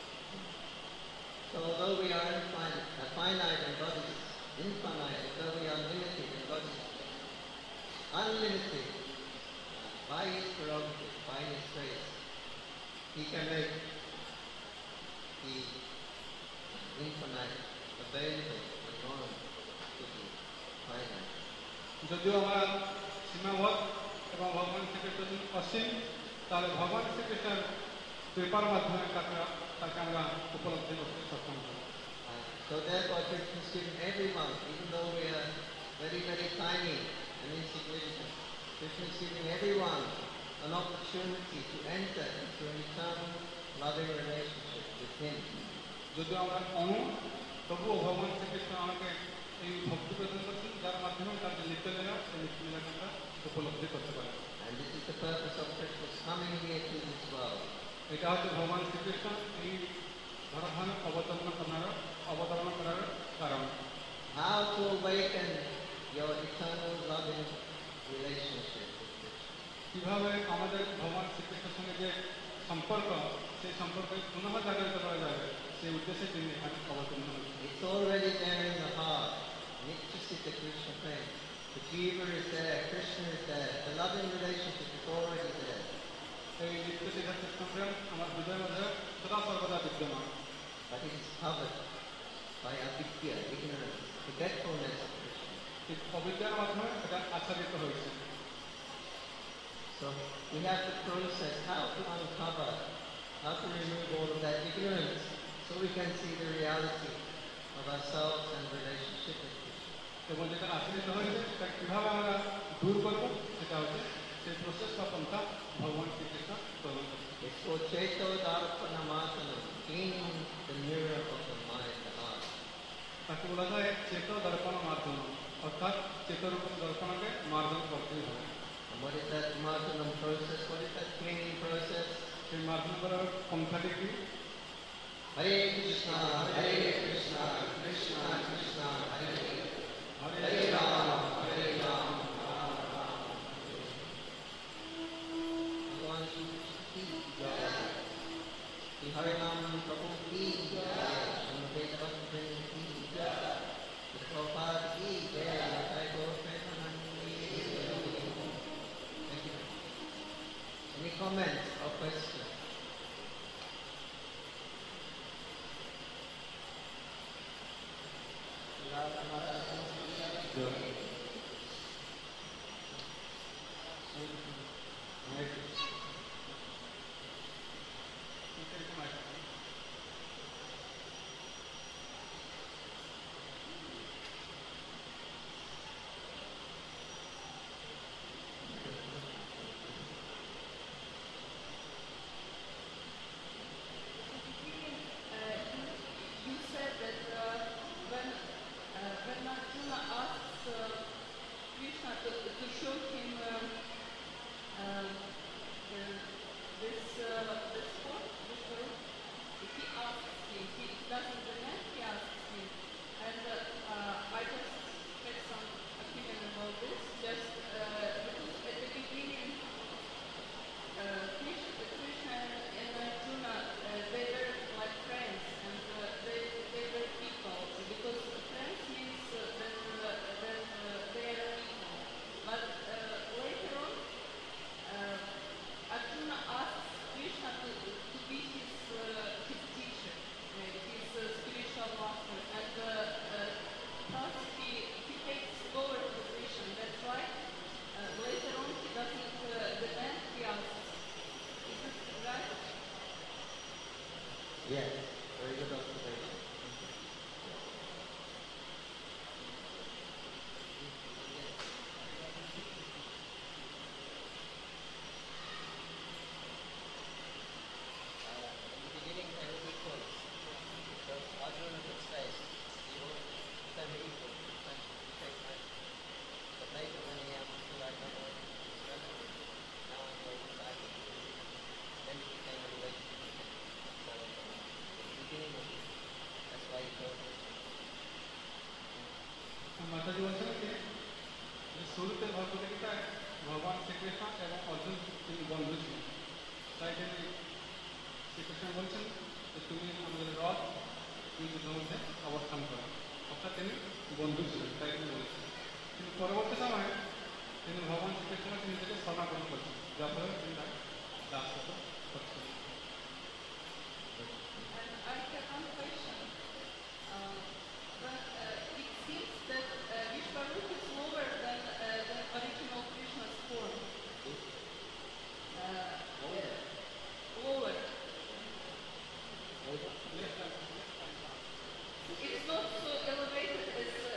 Speaker 1: So although we are infinite, uh, finite and God is infinite, although we are limited and God is unlimited, by His prerogative, by His grace, He can make the infinite available and known to the finite.
Speaker 2: যদিও আমরা সীমাবদ্ধ এবং ভগবান শ্রীকৃষ্ণ অসীম, তাহলে ভগবান শ্রীকৃষ্ণের কৃপার মাধ্যমে তাকে তাকে আমরা উপলব্ধি করতে সক্ষম হই।
Speaker 1: Uh, so therefore Krishna is giving everyone, even though we are very, very tiny and insignificant, Krishna is giving everyone an opportunity to enter into an eternal loving relationship with Him.
Speaker 2: যদিও আমরা অনু, তবুও ভগবান শ্রীকৃষ্ণ আমাকে এই ভক্তি প্রদান করছেন, যার মাধ্যমে তার যে নিত্যলীলা সেই নিত্যলীলাকে আমরা উপলব্ধি করতে পারি।
Speaker 1: And this is the purpose of Krishna's coming here to this world.
Speaker 2: এটা হচ্ছে ভগবান শ্রীকৃষ্ণ এই ধরাধান অবতরণ করার অবতরণ করার কারণ।
Speaker 1: How to awaken your eternal loving relationship with Krishna.
Speaker 2: কিভাবে আমাদের ভগবান শ্রীকৃষ্ণের সঙ্গে যে সম্পর্ক, সেই সম্পর্কে পুনঃ জাগরিত করা যাবে, সেই উদ্দেশ্যে তিনি এখানে অবতীর্ণ হয়েছেন।
Speaker 1: It's already there in the heart. Nityasita Krishna prem. The jiva is there, Krishna is there. The loving relationship is already there.
Speaker 2: এই নিত্য শিক্ষা কৃষ্ণ প্রেম আমার হৃদয়ের মধ্যে সদা সর্বদা বিদ্যমান,
Speaker 1: But it is covered by avidya, ignorance, forgetfulness of Krishna.
Speaker 2: ঠিক অবিদ্যার মাধ্যমে এটা আচ্ছাদিত হয়েছে।
Speaker 1: So we have to process how to uncover, how to remove all of that ignorance so we can see the reality of ourselves and relationship with Krishna.
Speaker 2: এবং যেটা আচ্ছাদিত হয়েছে সেটা কীভাবে আমরা দূর করবো, সেটা হচ্ছে সেই প্রসেস বা পন্থা ভগবান শ্রীকৃষ্ণ প্রদান করছে।
Speaker 1: It's called Cheto Darpanamasana, cleaning the mirror of the mind, the heart.
Speaker 2: তাকে বলা যায় চেত দর্পণ মার্জন, অর্থাৎ চেতরূপ দর্পণকে মার্জন করতেই হবে।
Speaker 1: And what is that marjanam process? What is that cleaning process?
Speaker 2: সেই মার্জন করার পন্থাটি কি?
Speaker 1: Hare Krishna, Hare Krishna, Krishna Krishna, Hare Hare, Hare Rama, Hare Rama, Rama Rama. Bhagwan Shri Krishna ki jai. Shri Harinam Prabhu ki jai. Srimad Bhakti ki jai. Shri Prabhupada ki jai. Jai Gaur Premanandi. Thank you. Any comments or questions?
Speaker 3: You said that uh, when uh, when Arjuna asks uh, Krishna to, to show him um, um, the, this uh, this form, this room, he asks him. He doesn't demand. He asks him, and uh, uh, I just get some opinion about this. Just uh, because at the beginning, uh, Krishna, Krishna and Arjuna, uh, they were like friends, and uh, they they were equal. Because friends means uh, then uh, then uh, they are equal. But uh, later on, uh, Arjuna asks Krishna to, to be his uh, his teacher, uh, his uh, spiritual master, and uh, uh, thus he he takes lower position. That's why uh, later on he doesn't uh, demand. He asks. Is this right?
Speaker 1: Yes, very good observation. Uh, in the beginning they were equals. So Arjuna would say, he
Speaker 2: মাতাজি বলছেন কি যে শুরুতে ভগবদ্গীতায় ভগবান শ্রীকৃষ্ণ এবং অর্জুন তিনি বন্ধু ছিলেন, তাই তিনি শ্রীকৃষ্ণ বলছেন যে তুমি আমাদের রথ তুমি যুদ্ধের মধ্যে অবস্থান করো, অর্থাৎ তিনি বন্ধু ছিলেন, তাই তিনি বলেছেন। কিন্তু পরবর্তী সময়ে তিনি ভগবান শ্রীকৃষ্ণকে নিজেকে শরণাপন্ন করছেন, যার ফলে তিনি তার দাসত্ব করছেন।
Speaker 3: And I have one question. Uh, but uh, it seems that uh, Vishvarup is lower than uh, the original Krishna's form. Uh, lower. It's not so elevated as uh,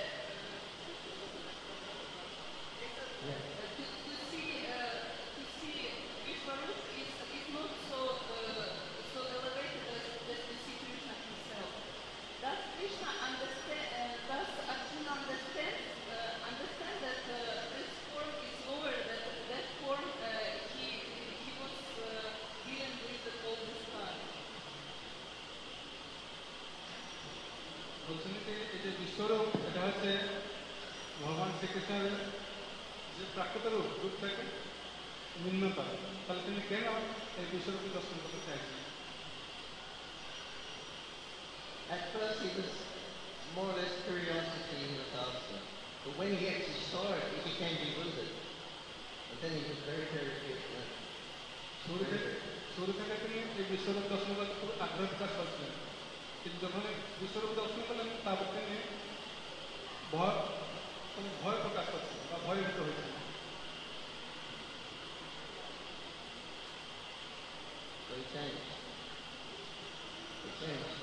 Speaker 3: uh, to, to see uh, to see Vishvarup is, is not so uh, so elevated as, as to see Krishna himself. Does Krishna understand? Uh, does Arjuna understand uh, understand that uh, this form is lower than that form uh, he he was uh, dealing with all this time?
Speaker 2: বলছেন কি এই যে বিশ্বরূপ এটা হচ্ছে ভগবান শ্রীকৃষ্ণের যে প্রাকৃত রূপ রূপ থেকে নিম্নতর, তাহলে তিনি কেন এই বিশ্বরূপকে দর্শন করতে চাইছেন?
Speaker 1: At first he was more or less curiosity he was after. But when he actually saw it, he became bewildered. And then he was very, very fearful.
Speaker 2: শুরু থেকে শুরু থেকে তিনি এই বিশ্বরূপ দর্শন করতে খুব আগ্রহ প্রকাশ করছিলেন, কিন্তু যখন বিশ্বরূপ দর্শন করলেন তারপর তিনি ভয় মানে ভয় প্রকাশ করছিলেন বা ভয়ভীত হয়েছিলেন।
Speaker 1: So he changed. He changed.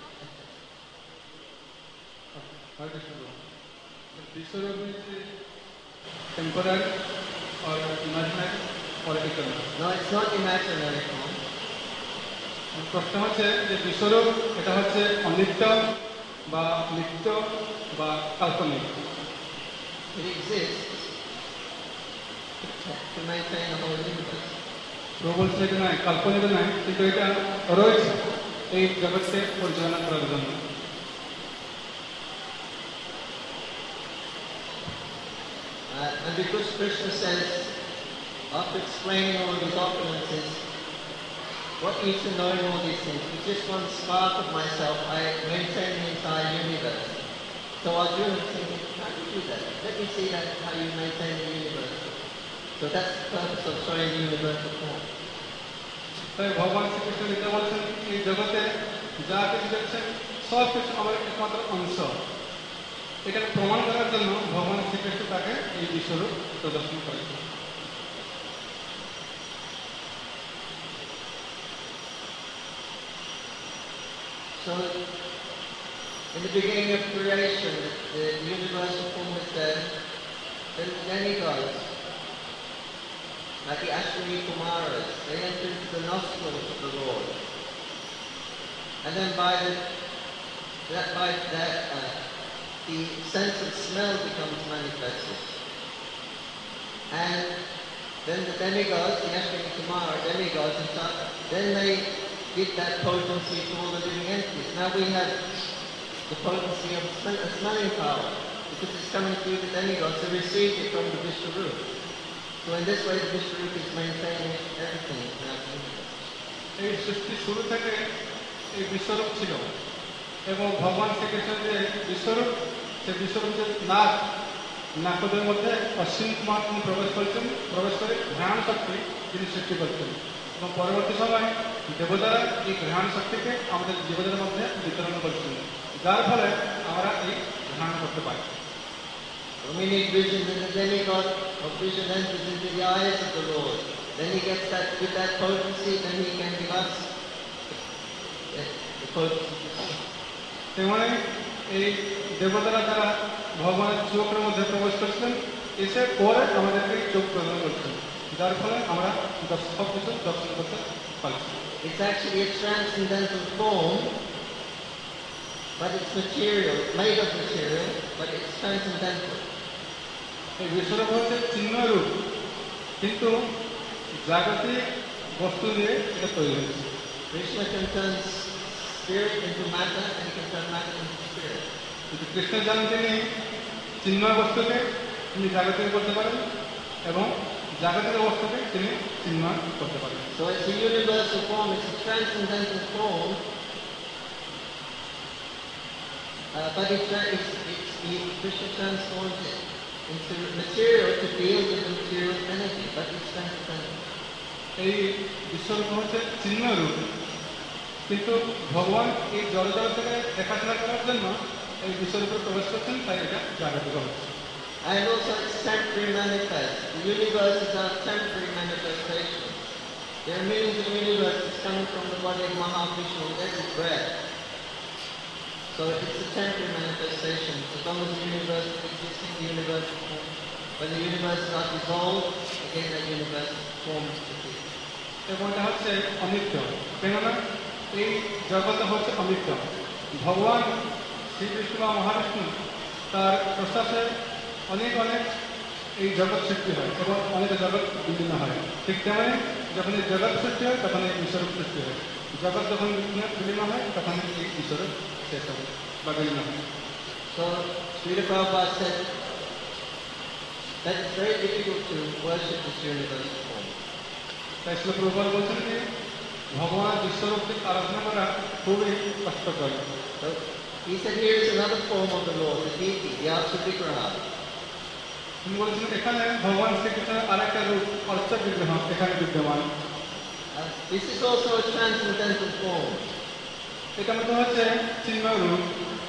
Speaker 2: Hare Krishna. Vishwarup means temporary or imaginary or eternal?
Speaker 1: No, it's not imaginary form.
Speaker 2: প্রশ্ন হচ্ছে যে বিশ্বরূপ এটা হচ্ছে অনিত্য বা নিত্য বা কাল্পনিক।
Speaker 1: It exists to maintain the whole universe.
Speaker 2: প্রভু বলছে এটা নয়, কাল্পনিক নয়, কিন্তু এটা রয়েছে এই জগৎকে পরিচালনা করার জন্য।
Speaker 1: Uh, and because Krishna says, after explaining all of his opulences, what you should know in all these things, with just one spark of myself, I maintain the entire universe. So Arjuna is thinking, how do you do that? Let me see that, how you maintain the universe. So that's the purpose of showing the universal form.
Speaker 2: তাই ভগবান শ্রীকৃষ্ণ গীতা বলছেন এই জগতে যা কিছু দেখছেন সব কিছু আমার একমাত্র অংশ। এখানে প্রমাণ করার জন্য ভগবান শ্রীকৃষ্ণ তাকে এই বিশ্বরূপ প্রদর্শন করেছেন।
Speaker 1: So, in the beginning of creation, the, the universal form was there. Then the demigods, like the Ashwini Kumaras, they entered into the nostrils of the Lord. And then by the, that, by that, uh, the sense of smell becomes manifested. And then the demigods, the Ashwini Kumara demigods, and so, then they give that potency to all the living entities. Now we have the potency of smell, a smelling power, because it's coming through the demigods to receive it from the Vishwarup. So in this way the Vishwarup is maintaining everything throughout the universe.
Speaker 2: এই সৃষ্টি শুরু থেকে এই বিশ্বরূপ ছিল এবং ভগবান শ্রীকৃষ্ণের যে বিশ্বরূপ সে বিশ্বরূপের নাক নাকদের মধ্যে অসীম কুমার তিনি প্রবেশ করেছেন, প্রবেশ করে ঘ্রাণ শক্তি তিনি সৃষ্টি করছেন এবং পরবর্তী সময় দেবতারা এই ঘ্রাণ শক্তিকে আমাদের জীবনের মধ্যে বিতরণ করছেন, যার ফলে আমরা এই ঘ্রাণ করতে পারি।
Speaker 1: When we need vision, then the demigod of vision enters into the eyes of the Lord. Then he gets that, with that potency, then he can give us the, the potency to see.
Speaker 2: তেমনি এই দেবতারা যারা ভগবানের চোখের মধ্যে প্রবেশ করছিলেন এসে পরে আমাদেরকে চোখ প্রদান করছেন, যার ফলে আমরা সব কিছু দর্শন করতে পারছি।
Speaker 1: It's actually a transcendental form, but it's material, made of material, but it's transcendental.
Speaker 2: এই বিশ্বরূপ হচ্ছে চিহ্ন রূপ, কিন্তু জাগতিক বস্তু দিয়ে এটা তৈরি হয়েছে।
Speaker 1: Krishna can turn spirit into matter, and he can turn matter into spirit.
Speaker 2: কিন্তু কৃষ্ণ জানেন তিনি চিন্ময় বস্তুকে তিনি জাগতিক করতে পারেন এবং জাগতিক বস্তুকে তিনি চিন্ময় করতে পারেন।
Speaker 1: So it's a universal form, it's a transcendental form, uh, but it's, it's, it's, it's Krishna transforms it into material to deal with the material energy, but it's transcendental.
Speaker 2: এই বিশ্বরূপ হচ্ছে চিন্ময় রূপ, কিন্তু ভগবান এই জড়জগৎকে দেখাশোনা করার জন্য এই বিশ্বরূপে প্রবেশ করছেন, তাই এটা জাগতিক হচ্ছে।
Speaker 1: And also it's temporary manifest. The universes are temporary manifestations. There are millions of universes coming from the body of Mahavishnu with every breath. So it's a temporary manifestation. As long as the universe is existing, the universe is formed. When the universes are dissolved, again the universe forms to be.
Speaker 2: এবং এটা হচ্ছে অনিত্য, কেননা এই জগৎ হচ্ছে অনিত্য। ভগবান শ্রীকৃষ্ণ বা মহাবিষ্ণু তার প্রশ্বাসে অনেক অনেক এই জগৎ সৃষ্টি হয় এবং অনেক জগৎ বিলীন হয়। ঠিক তেমনি যখন এই জগৎ সৃষ্টি হয় তখন এই বিশ্বরূপ সৃষ্টি হয়। জগৎ যখন বিলীন হয় তখন এই বিশ্বরূপ শেষ হবে বা বিলীন হয়।
Speaker 1: So Srila Prabhupada said that it's very difficult to worship this universal form.
Speaker 2: তাই শ্রীল প্রভুপাদ বলছেন যে ভগবান বিশ্বরূপকে আরাধনা করা খুবই কষ্টকর।
Speaker 1: So he said here is another form of the Lord, the deity, the Archa Vigraha.
Speaker 2: তিনি বলেছেন এখানে ভগবান শ্রীকৃষ্ণের আর একটা রূপ অর্চ বিগ্রহ এখানে বিদ্যমান।
Speaker 1: Uh, this is also a transcendental form.
Speaker 2: এটা মধ্যে হচ্ছে চিন্ময় রূপ।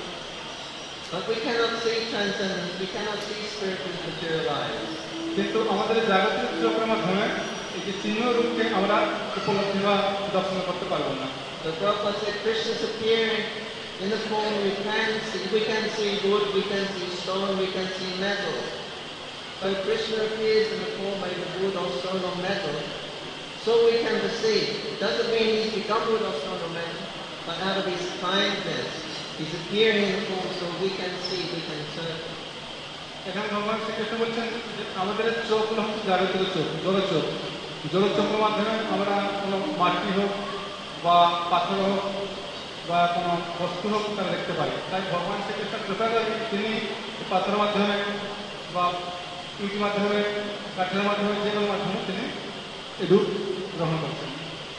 Speaker 1: But we cannot see transcendence, we cannot see spirit with material eyes.
Speaker 2: কিন্তু আমাদের জাগতিক চোখের মাধ্যমে এই যে চিন্ময় রূপকে আমরা উপলব্ধি বা দর্শন করতে পারবো না।
Speaker 1: The Prabhupada said Krishna is appearing in the form we can see. We can see wood, we can see stone, we can see metal. So Krishna appears in the form of wood or stone or metal, so we can perceive. It doesn't mean he's become wood or stone or metal, but out of his kindness, he's appearing in the form so we can see, we can search.
Speaker 2: এখানে ভগবান শ্রীকৃষ্ণ বলছেন যে আমাদের চোখগুলো হচ্ছে জাগতিক চোখ, জড় চোখ। জড় চোখের মাধ্যমে আমরা কোনো মাটি হোক বা পাথর হোক বা কোনো বস্তু হোক তারা দেখতে পাই। তাই ভগবান শ্রীকৃষ্ণের কৃপা করে তিনি পাথরের মাধ্যমে বা ইটের মাধ্যমে কাঠের মাধ্যমে যে কোনো মাধ্যমে তিনি এই রূপ গ্রহণ করছেন।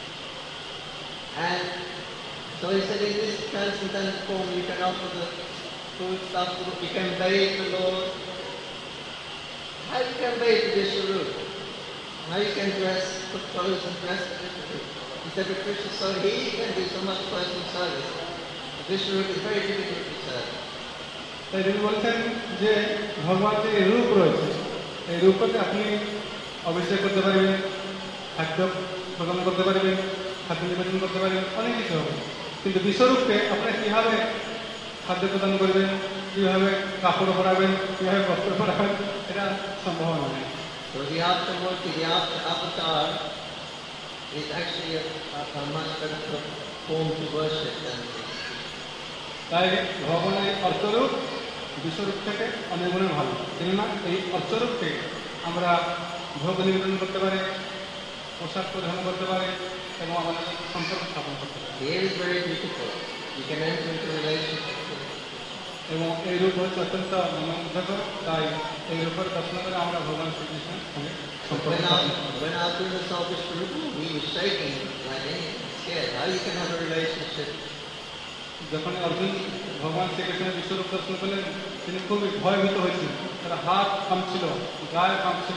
Speaker 1: And so he said in this transcendental form you can offer the food stuff, you can bathe the Lord. How you can bathe the Vishwarup? How you can dress, put clothes and dress the Vishwarup? He said the Krishna so he can do so much personal service. The Vishwarup is very difficult to serve.
Speaker 2: তাই তিনি বলছেন যে ভগবান যে রূপ রয়েছে এই রূপকে আপনি অভিষেক করতে পারবেন, খাদ্য প্রদান করতে পারবেন, খাদ্য নিবেদন করতে পারবেন, অনেক কিছু হবে। কিন্তু বিশ্বরূপকে আপনারা কীভাবে খাদ্য প্রদান করবেন, কীভাবে কাপড় পরাবেন, কীভাবে বস্ত্র পরাবেন, এটা সম্ভব নয়।
Speaker 1: So the aftermurti, the after avatar, is actually a, a, a much better form to worship than this.
Speaker 2: তাই ভগবানের অর্থরূপ বিশ্বরূপ থেকে অনেক গুণে ভালো, কেননা এই অর্থরূপকে আমরা ভোগ নিবেদন করতে পারি, পোশাক পরিধান করতে পারি এবং আমাদের সম্পর্ক স্থাপন করতে পারি।
Speaker 1: Here is very difficult. You can enter into a relationship with
Speaker 2: এবং এই রূপ হচ্ছে অত্যন্ত মনোমুগ্ধকর, তাই এই রূপের দর্শন করে আমরা ভগবান শ্রীকৃষ্ণের সঙ্গে সম্পর্ক
Speaker 1: When
Speaker 2: স্থাপন করতে
Speaker 1: Arjuna, when Arjuna saw Vishwarupa, he was shaking like anything, scared. How you can have a relationship?
Speaker 2: যখন অর্জুন ভগবান শ্রীকৃষ্ণের বিশ্বরূপ দর্শন করলেন তিনি খুবই ভয়ভীত হয়েছিলেন, তার হাত কাঁপছিল, গায়ে কাঁপছিল।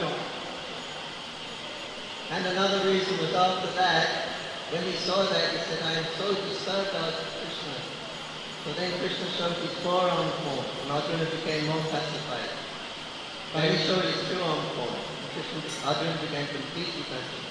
Speaker 1: And another reason was after that, when he saw that, he said, I am so disturbed about Krishna. So then Krishna showed his four-arm form, and Arjuna became more pacified. Then he showed his two-arm form. Krishna, Arjuna became completely pacified.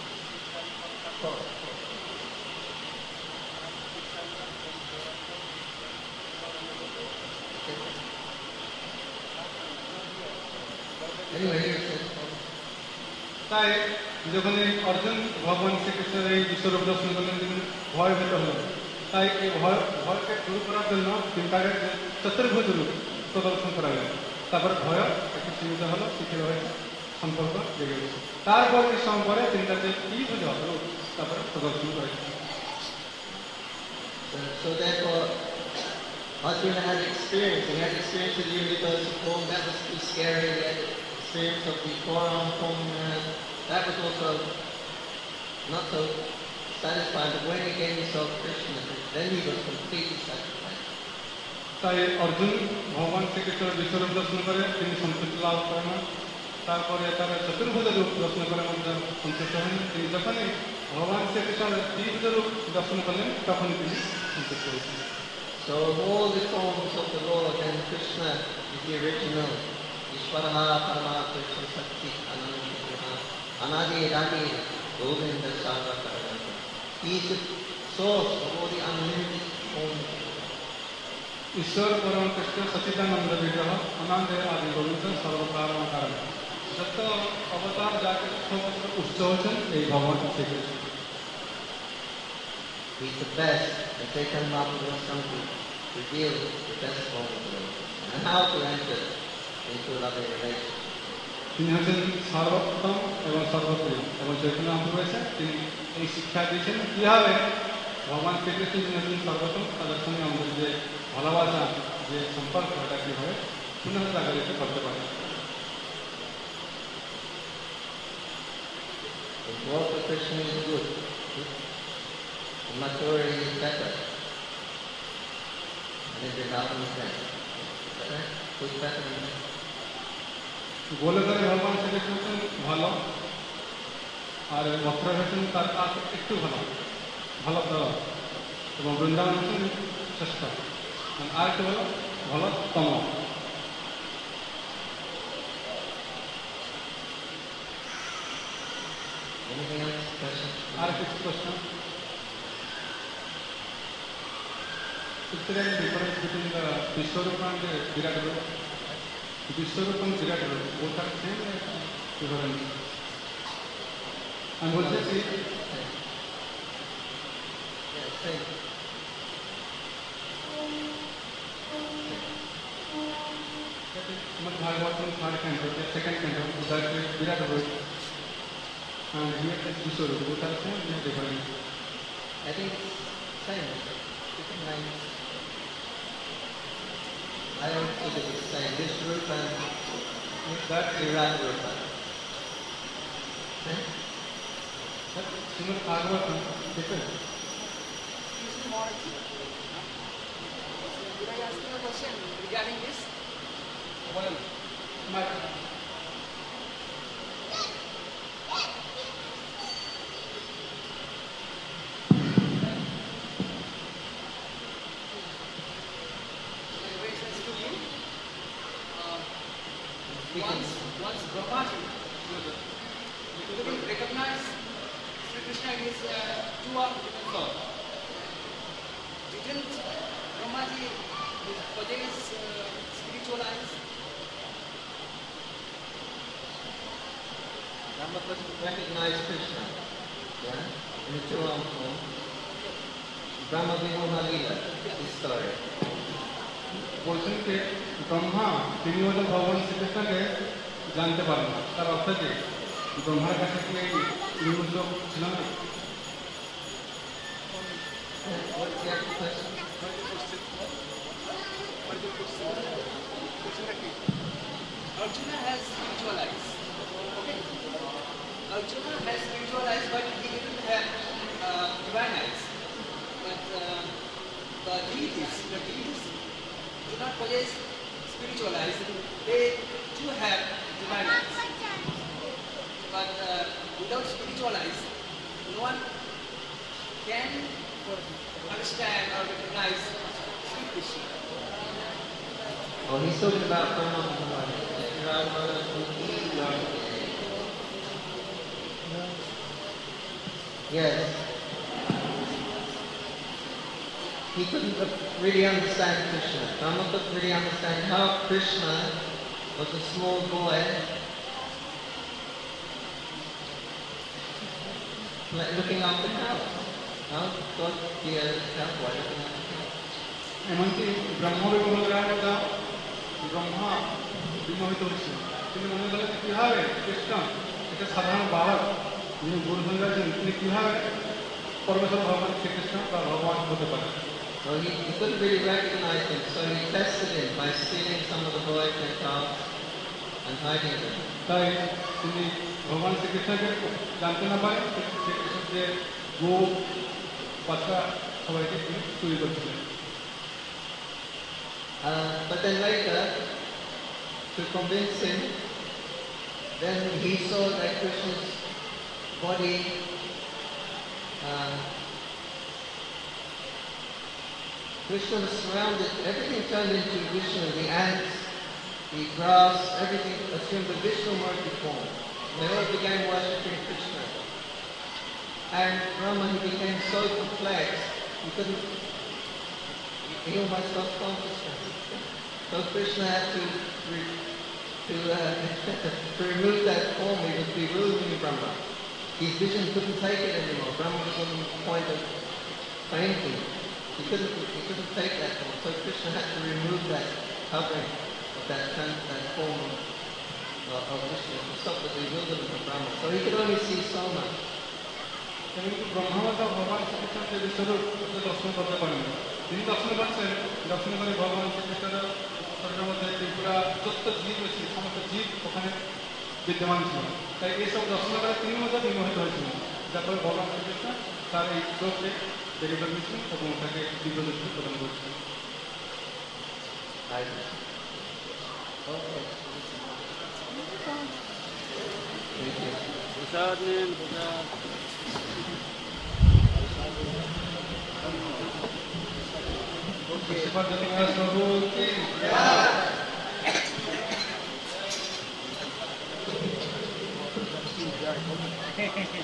Speaker 1: Anyway, here it says,
Speaker 2: তাই যখন এই অর্জুন ভগবান শ্রীকৃষ্ণের এই বিশ্বরূপ দর্শন করলেন তিনি ভয়ভীত হলেন। তাই এই ভয় ভয়কে দূর করার জন্য তিনি তাকে চতুর্ভুজ রূপ প্রদর্শন করালেন। তারপর ভয় একটু সীমিত হলো, শিথিল হয়েছে, সম্পর্ক জেগে গেছে। তারপর এই সম্পর্কে তিনি তাকে কি বুঝে রূপ তারপরে প্রদর্শন করেছেন।
Speaker 1: So, so therefore, Arjuna had experience. He had experience with universal form. That was too scary. He had experience of the four-arm form. Uh, that was also not so satisfying. But when he gave himself Krishna, then he was completely satisfied.
Speaker 2: তাই অর্জুন ভগবান শ্রীকৃষ্ণের বিশ্বরূপ দর্শন করে তিনি সন্তুষ্টি লাভ করেন না। তারপরে তার চতুর্ভুজ রূপ দর্শন করে মধ্যে সন্তুষ্ট হন। তিনি যখনই ভগবান শ্রীকৃষ্ণের ত্রিভুজ রূপ দর্শন করলেন তখনই তিনি সন্তুষ্ট হয়েছেন।
Speaker 1: So of all the forms of the Lord, then Krishna is the original. Ishvaraha Parama Krishna Sakti Ananda Anadi Adadi Govinda Sarvakara. He is the source of all the unlimited forms.
Speaker 2: ईश्वर परम कृष्ण सच्चिदानंद विग्रह अनंत आदि गोविंद सर्व कारण कारण जत अवतार जाके समस्त उच्च होचन ए भगवान Shri Krishna.
Speaker 1: He is the best. The Chaitanya Mahaprabhu has come to reveal the best form of the Lord and how to enter into loving relationship.
Speaker 2: তিনি হচ্ছেন সর্বোত্তম এবং সর্বপ্রিয় এবং চৈতন্য মহাপ্রভু এসে তিনি এই শিক্ষা দিয়েছেন কীভাবে ভগবান শ্রীকৃষ্ণ যিনি হচ্ছেন সর্বোত্তম তাদের সঙ্গে আমাদের যে ভালোবাসা যে সম্পর্ক এটা কীভাবে পুনঃ জাগরিত করতে পারে।
Speaker 1: Walk with Krishna is good. Maturity is better. And if you're not in the sense, better, who's better than that?
Speaker 2: বলে করে ভগবান শ্রীকৃষ্ণ হচ্ছেন ভালো আর মথুরা হচ্ছেন তার কাজ একটু ভালো ভালো দেওয়া এবং বৃন্দাবন হচ্ছেন শ্রেষ্ঠ আর একটু ভালো ভালো তম।
Speaker 1: Anything else? Question?
Speaker 2: আর কিছু প্রশ্ন? Is there any difference between the Vishwarupa and the Virat Rupa? Vishwarupa and Virat Rupa, both are same or different? And what is it?
Speaker 1: Yeah, same.
Speaker 2: Srimad Bhagavatam, third canto, the second canto, that is Virat Rupa. And here is Vishwarupa, both are same or different?
Speaker 1: I think it's same. Different lines. I don't think it's the same. This Rupa and that Virat Rupa. Okay?
Speaker 2: But Srimad Bhagavatam, different.
Speaker 4: Excuse me, Maharaj. Could I ask you a question regarding this?
Speaker 2: Well, my
Speaker 4: Congratulations to you. Uh, once, once Brahmaji couldn't recognize Sri Krishna is uh, two of different God. Didn't Brahmaji possess uh, spiritual eyes?
Speaker 1: Rama doesn't recognize Krishna. Yeah? In the two-arm form. Brahma Vimoha Lila, this story.
Speaker 2: বলছেন যে ব্রহ্মা তিনি হয়তো ভগবান শ্রীকৃষ্ণকে জানতে পারেন না তার অর্থ যে ব্রহ্মার কাছে কি এই নির্মূল ছিল না?
Speaker 1: What's the actual question?
Speaker 4: Arjuna has spiritual eyes. Okay? Arjuna has spiritual eyes, but he didn't have uh, divine eyes. But uh, the deities, the deities do not possess spiritual eyes. They do have divine eyes. But uh, without spiritual eyes, no one can understand or recognize Sri Krishna.
Speaker 1: Oh, he's talking about Brahma Vimoha Lila. Yes. He couldn't really understand Krishna. Rama couldn't really understand how Krishna was a small boy looking after cows. How God be a cowboy looking after cows?
Speaker 2: এমনকি ব্রহ্ম বিমোহের মধ্যে ব্রহ্মা বিমোহিত হচ্ছে তিনি মনে করলেন কীভাবে কৃষ্ণ একটা সাধারণ বালক যিনি গুরু হয়ে গেছেন তিনি কীভাবে পরমেশ্বর ভগবান শ্রীকৃষ্ণ বা ভগবান হতে পারে
Speaker 1: Well, he, he couldn't really recognize him, so he tested him by stealing some of the boyfriend cards and hiding them.
Speaker 2: তাই তিনি ভগবান শ্রীকৃষ্ণকে জানতে না পারেন শ্রীকৃষ্ণ যে গো বাচ্চা সবাইকে তিনি চুরি করছিলেন।
Speaker 1: Uh, but then later, to convince him, then he saw that Krishna's body uh, Krishna was surrounded, everything turned into Vishnu, the ants, the grass, everything assumed a Vishnu-murti form. They all began worshipping Krishna. And Brahma, he became so perplexed, he couldn't, he almost lost consciousness. So Krishna had to, re- to, uh, to remove that form. He was bewildering Brahma. His vision couldn't take it anymore. Brahma was on the point of fainting. He couldn't, he couldn't take that form. So Krishna had to remove that covering of that, that form of, of Vishnu to stop the bewilderment of Brahma. So he could only see so much.
Speaker 2: কিন্তু ব্রহ্মাতা ভগবান শ্রীকৃষ্ণের যে বিশ্বরূপ দর্শন করতে পারেন তিনি দর্শন করছেন দর্শন করে ভগবান শ্রীকৃষ্ণের শরীরের মধ্যে ত্রিপুরা যত জীব রয়েছে সমস্ত জীব ওখানে বিদ্যমান ছিল তাই এইসব দর্শন করে তিনি মধ্যে বিমোহিত হয়েছিলেন যার ফলে ভগবান শ্রীকৃষ্ণ তার এই চোখকে দেখে ফেলেছেন এবং তাকে দিব্য দৃষ্টি প্রদান করছেন।
Speaker 5: प्रसाद ने प्रसाद
Speaker 2: श्रीपाद जगन्नाथ प्रभु की
Speaker 5: जय।